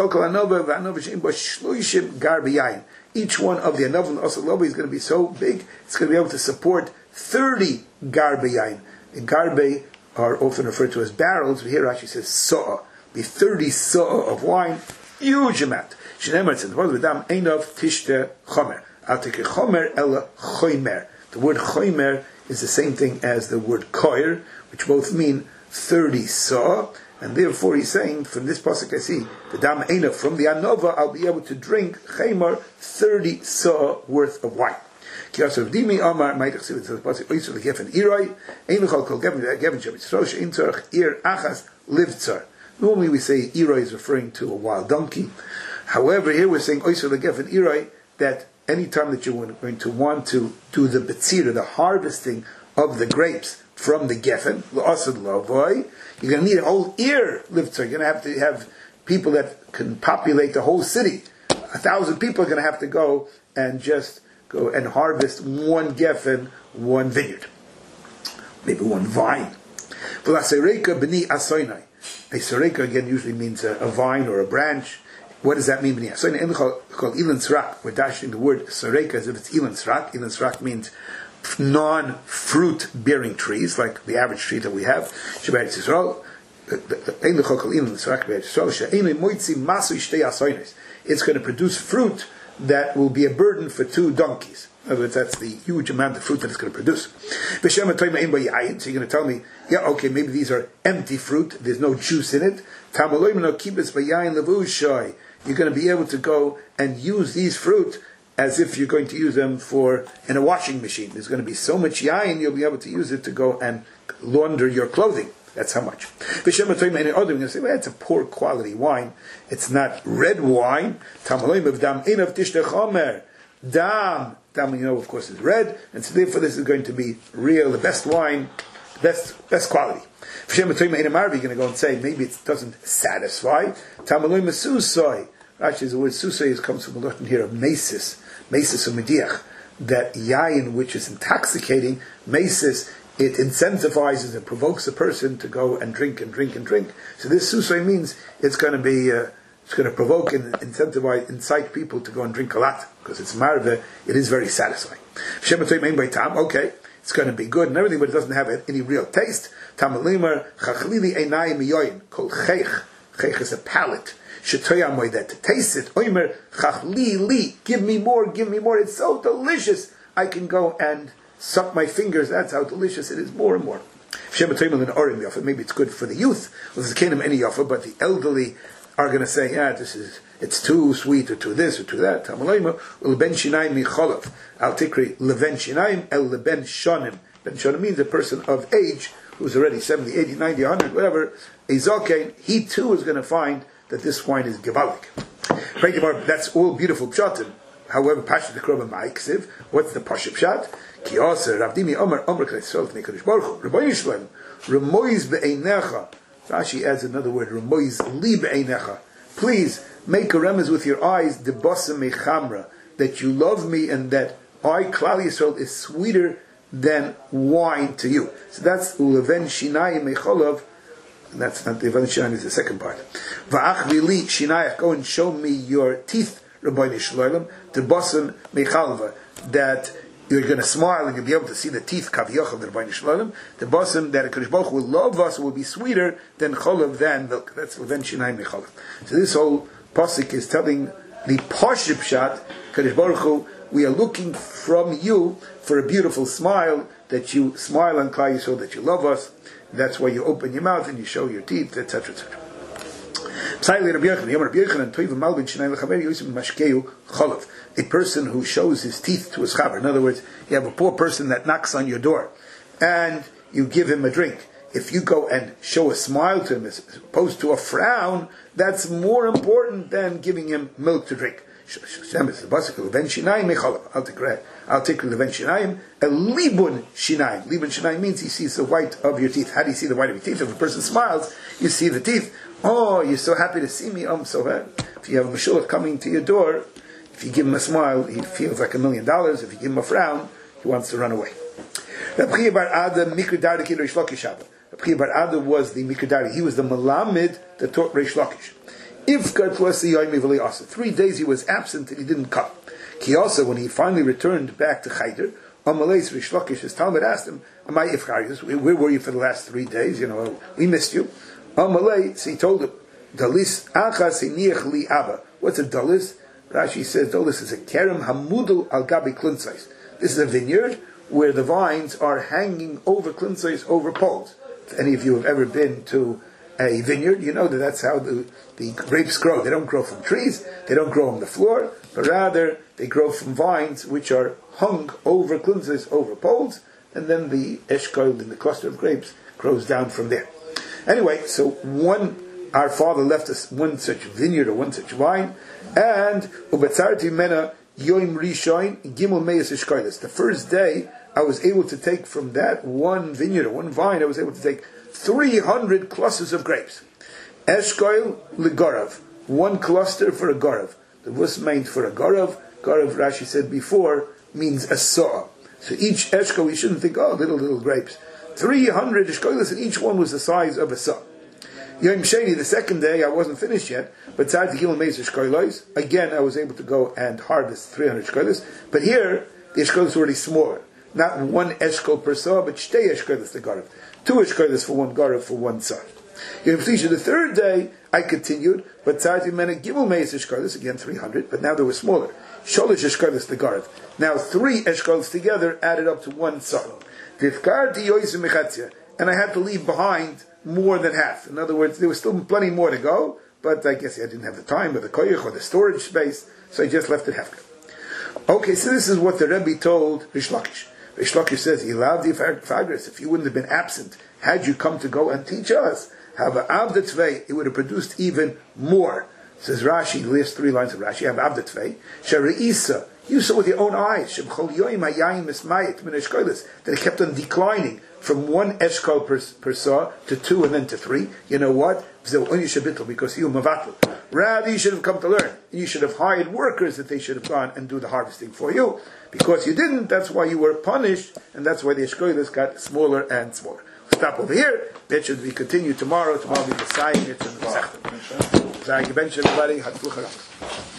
the anova and osaloba is going to be so big, it's going to be able to support thirty garbe. Garbe are often referred to as barrels, but here Rashi says so'ah, be thirty so'ah of wine, huge amount. The word chomer is the same thing as the word koir, which both mean thirty saw, and therefore he's saying, from this pasuk I see, the dam eina, from the anova, I'll be able to drink chemer, thirty saw worth of wine. Normally we say iroi is referring to a wild donkey. However, here we're saying that any time that you're going to want to do the betzira, the harvesting of the grapes from the geffen. L'asad lavoy. You're going to need a whole ear lifter. You're going to have to have people that can populate the whole city. A thousand people are going to have to go and just go and harvest one geffen, one vineyard, maybe one vine. V'lasereka b'ni asoinai. A sereka again usually means a, a vine or a branch. What does that mean? B'ni asoinai. And called ilan srak. We're dashing the word sereka as if it's ilan srak. Ilan srak means non-fruit bearing trees, like the average tree that we have. Sheberetz Yisrael. It's going to produce fruit that will be a burden for two donkeys. In other words, that's the huge amount of fruit that it's going to produce. So you're going to tell me, yeah, okay, maybe these are empty fruit, there's no juice in it. You're going to be able to go and use these fruit as if you're going to use them for in a washing machine. There's going to be so much yayin, you'll be able to use it to go and launder your clothing. That's how much. We're going to say, well, it's a poor quality wine. It's not red wine. Dam, dam, you know, of course, is red, and so therefore this is going to be real, the best wine, best best quality. You're going to go and say, maybe it doesn't satisfy. Actually, the word susay comes from the Latin here of mesis, mesis of mediach, that yayin, which is intoxicating, mesis, it incentivizes and provokes a person to go and drink and drink and drink. So this susay means it's going to be, uh, it's going to provoke and incentivize, incite people to go and drink a lot, because it's marve, it is very satisfying. Okay, it's going to be good and everything, but it doesn't have any real taste. Tamalimer, chachlili einayim miyoyin, kol cheich, cheich is a palate. Shetoyam that to taste it. Oimer chachlili, give me more, give me more. It's so delicious. I can go and suck my fingers. That's how delicious it is. More and more. Maybe it's good for the youth. Well, there's a kingdom any offer, but the elderly are going to say, yeah, this is it's too sweet or too this or too that. Leben shinaim micholov. Al tikri leben shinaim el leben shonim. Ben shonim means a person of age who's already seventy, eighty, ninety, one hundred, whatever. Ezokein, he too is going to find that this wine is gewaldig. That's all beautiful pshatim. However, Pashat the Kroba Ma'aksiv, what's the Pashat Pshat? Ki Aser, Ravdimi Omer, Omer Knesol, Nekarish Baruch Hu, Rabbi Yishlem, Remoiz Be'einecha. Rashi adds another word, Remoiz Li Be'einecha. Please, make a remez with your eyes, De Bossem Mechamra, that you love me and that I, Klal Yisrael, is sweeter than wine to you. So that's Uleven Shinayim Mecholov. That's not the Uleven Shinayim, is the second part. Va'ach Vili Shinayach, go and show me your teeth, Rabbi Shloim, the bossem mechalva, that you're going to smile and you'll be able to see the teeth kaviyach of the Rabbi Shloim. The bossem that Hakadosh Baruch Hu will love us will be sweeter than cholav than milk. That's Leven Shinayim mechalav. So this whole pasuk is telling the Pashib Pshat, Hakadosh Baruch Hu, we are looking from you for a beautiful smile, that you smile on Klal Yisrael, that you love us. That's why you open your mouth and you show your teeth, et cetera, et cetera. A person who shows his teeth to his chaver. In other words, you have a poor person that knocks on your door, and you give him a drink. If you go and show a smile to him as opposed to a frown, that's more important than giving him milk to drink. I'll take Leven Shinayim, a Libun Shinayim. Libun Shinayim means he sees the white of your teeth. How do you see the white of your teeth? If a person smiles, you see the teeth. Oh, you're so happy to see me. I'm so happy. If you have a Mashiach coming to your door, if you give him a smile, he feels like a million dollars. If you give him a frown, he wants to run away. Rabbi Bar Ada was the Mikudari. He was the Malamed that taught Reish Lakish. If three days he was absent and he didn't come. He also, when he finally returned back to Chayder, Amalei Reish Lakish, his Talmud asked him, "Am I ifcharius? Where were you for the last three days? You know, we missed you." Amalei, so he told him, "Dalis achas iniach li abba." What's a dalis? Rashi says dalis is a kerem hamudul al gabi klinsais. This is a vineyard where the vines are hanging over klinsais, over poles. If any of you have ever been to a vineyard, you know that that's how the, the grapes grow. They don't grow from trees, they don't grow on the floor, but rather they grow from vines which are hung over klinsais, over poles, and then the eshkol in the cluster of grapes grows down from there. Anyway, so one, our father left us one such vineyard or one such vine, and ubetzarti mena yoim rishoin gimel meyas eshkoilis. The first day I was able to take from that one vineyard, or one vine, I was able to take three hundred clusters of grapes. Eshkoil legorav, one cluster for a gorav. The was meant for a gorav. Gorav, Rashi said before, means a saw. So each eshkol, we shouldn't think, oh, little, little grapes. three hundred eshkolis, and each one was the size of a saw. Yom Sheni, the second day, I wasn't finished yet, but tzad tegil meis eshkolos. Again, I was able to go and harvest three hundred eshkolos. But here, the eshkolos were already smaller. Not one eshkol per saw, but shtei eshkolos the gorav. Two eshkolos for one gorav for one saw. Yom Shlishi, the third day, I continued, but tzad mena gimel meis eshkolos, again three hundred, but now they were smaller. Sholish eshkolos the gorav. Now three eshkolos together added up to one saw. Vifkarti yoysim mechatzia, and I had to leave behind more than half. In other words, there was still plenty more to go, but I guess I didn't have the time or the koyach or the storage space, so I just left it half. Okay, so this is what the Rebbe told Rish Lakish. Rish Lakish says, he allowed the Fagris, if you wouldn't have been absent, had you come to go and teach us, have a Abdatvei, it would have produced even more. Says Rashi, the last three lines of Rashi, have Abdatvei, Shari'isa, you saw with your own eyes, that it kept on declining from one eshkol per, per saw to two and then to three. You know what? Because you mavatl. Rather, you should have come to learn. You should have hired workers that they should have gone and do the harvesting for you. Because you didn't, that's why you were punished, and that's why the eshkolos got smaller and smaller. We'll stop over here. That should be continued tomorrow. Tomorrow will be the Saying. It's in the Masechta. Zayik, everybody.